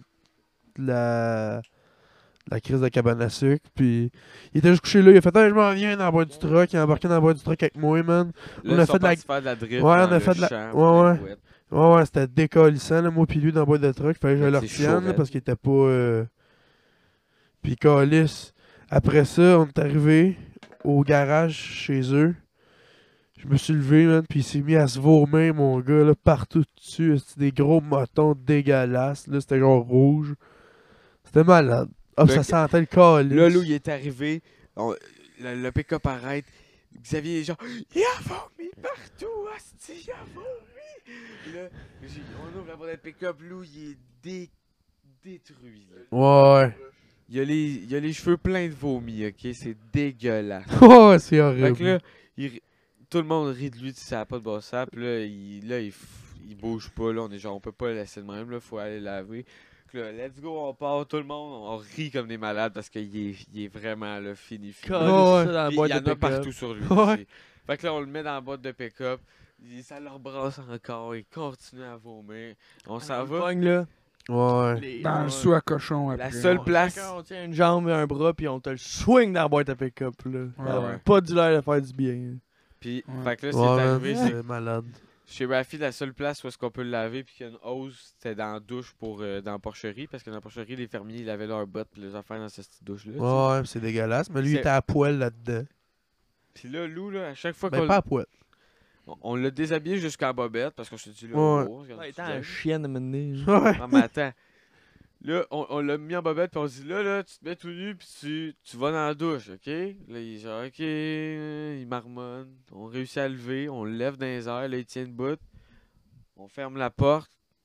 la crise de cabane à sucre, puis il était juste couché là, il a fait « Hey, je m'en viens dans le bois du truck », il a embarqué dans le bois du truck avec moi, man. Là, On a ils sont fait de la- partis faire de la drift. Ouais, on dans a le fait de la- champ, ouais, plein ouais. de couettes. Ouais, c'était décalissant, là, moi pis lui dans le bois de truck, fallait que je Ouais, le c'est chaud, retienne, là, man. parce qu'il était pas... Puis calisse. Après ça, on est arrivé au garage chez eux. Je me suis levé, man, puis il s'est mis à se vomir, mon gars, là, partout dessus. C'était des gros motons dégueulasses, là, c'était genre rouge. C'était malade. Ah, Le- ça sentait le calice. Là, Lou, il est arrivé. Le pick-up arrête. Xavier est genre, il a vomi partout, hostie, il a vomi. Là, on ouvre la boîte de pick-up, Lou, il est détruit. Là. Ouais. Il a les cheveux pleins de vomi, ok? C'est dégueulasse. Ouais, c'est Fait horrible. que là, tout le monde rit de lui, ça n'a pas de bon sens. Puis là, il bouge pas, là. On est genre, on peut pas le laisser de même, là. Faut aller laver. Puis là, let's go, on part, tout le monde, on rit comme des malades parce qu'il est vraiment, là, fini. Colle Ouais. ça dans la Puis boîte il y en de a pick-up. partout sur lui. Ouais. aussi. Fait que là, on le met dans la boîte de pick-up. Ça leur brasse encore. Il continue à vomir. On s'en va. Pogne, là. Ouais. Dans le sou à cochon après. La seule place. Chacun, on tient une jambe et un bras, puis on te le swing dans la boîte à pick-up, là. Ouais, ouais. Pas du l'air de faire du bien. Puis, Ouais. fait que là, c'est Ouais, man, arrivé. c'est- c'est malade. Chez Rafi, la seule place où est-ce qu'on peut le laver puis qu'il y a une hose, c'était dans la douche dans la porcherie. Parce que dans la porcherie, les fermiers, ils lavaient leurs bottes puis les affaires dans cette petite douche-là. tu sais. Ouais, c'est dégueulasse. Mais lui, il C'est- était à poil là-dedans. Puis là, Lou, là, à chaque fois Ben, qu'on pas à poil. on l'a déshabillé jusqu'en bobette parce qu'on s'est dit, là, Ouais. oh, regarde, Ouais, tu étant lèves. un chien à mener. Ouais. Non, mais attends. Là, on l'a mis en bobette, puis on se dit, là, tu te mets tout nu, puis tu vas dans la douche, OK? Là, il est genre, OK, il marmonne. On réussit à lever, on le lève dans les airs, là, il tient une bout. On ferme la porte.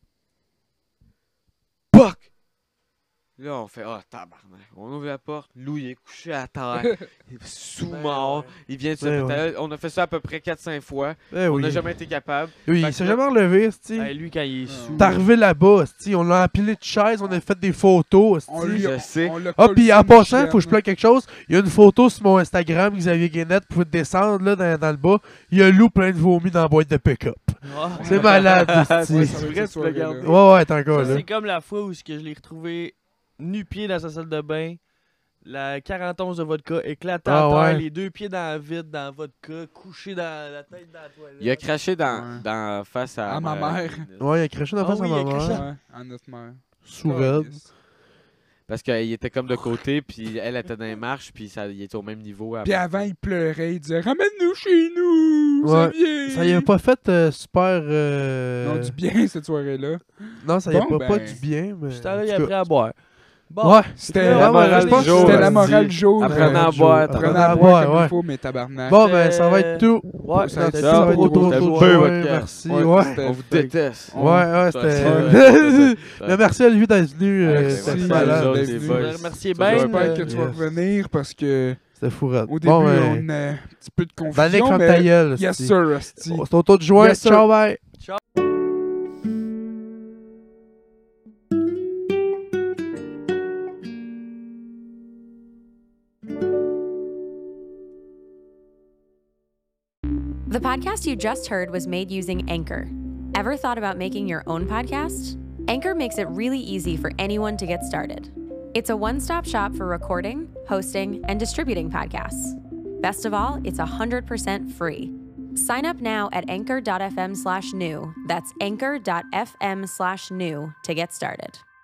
POC! Là, on fait, ah, tabarnak. On ouvre la porte, Lou, il est couché à terre, il est sous-mort. Il vient de se Ben péter. On a fait ça à peu près 4-5 fois. Ben On oui. n'a jamais été capable. Oui, Fait il que s'est là- jamais relevé, c'ti. Hey, lui, quand il est sous. T'es arrivé là-bas, c'ti. On l'a empilé de chaises, on a fait des photos, On c'ti. lui Je sais. on l'a Ah, collé puis sur en une passant, chienne. faut que je plug quelque chose. Il y a une photo sur mon Instagram, Xavier Guénette, vous pouvez descendre là, dans le bas. Il y a Lou plein de vomi dans la boîte de pick-up. Ah. C'est malade, Ouais, c'ti. ça va être vrai, cette tu l'as soirée-là. gardé. Ouais, t'es encore Ça, là. c'est comme la fois où je l'ai retrouvé nu-pied dans sa salle de bain, la 41 de vodka éclatant Ah, à terre, ouais. les deux pieds dans le vide, dans la vodka, couché dans la tête dans la toilette. Il a craché Ouais. dans face à À ma mère. Ouais, il a craché dans la Ah face oui, à il a ma craché. mère. Ouais, à notre mère. Sourette. Calisse. Parce qu'il était comme de côté, puis elle était dans les marches, puis il était au même niveau. Puis avant, il pleurait, il disait ramène-nous chez nous, Ouais. Xavier. Ça y a pas fait super. Non, du bien cette soirée-là. Non, ça y a Bon, pas ben, du bien. Mais... Puis là, il en a tout pris cas. à boire. Bon, Ouais. C'était La la morale morale du je pense que jour, c'était la elle morale dit, du jour. apprenez à à boire, Apprenez à boire comme il faut, mais tabarnak. Bon, ben, ça va être tout. ouais, Ça va être c'était ça, Ça tout va être pour tout. C'était aujourd'hui. beau, Ouais, votre merci. Ouais, Ouais. c'était On vous fake. déteste. Ouais, Ça, c'était. Mais merci à lui d'être venu. Merci, C'était merci malade. à vous les d'être boys. venus. Je remercie Ça, Ben. J'espère que tu vas yes. revenir parce que C'était fourrette. au début, Bon, on ben, a un petit peu de Danick, confusion, ferme ta mais gueule. yes esti. sir, esti. C'est au tour de jouer. Yes, sir. Ciao, bye. The podcast you just heard was made using Anchor. Ever thought about making your own podcast? Anchor makes it really easy for anyone to get started. It's a one-stop shop for recording, hosting, and distributing podcasts. Best of all, it's 100% free. Sign up now at anchor.fm/new. That's anchor.fm/new to get started.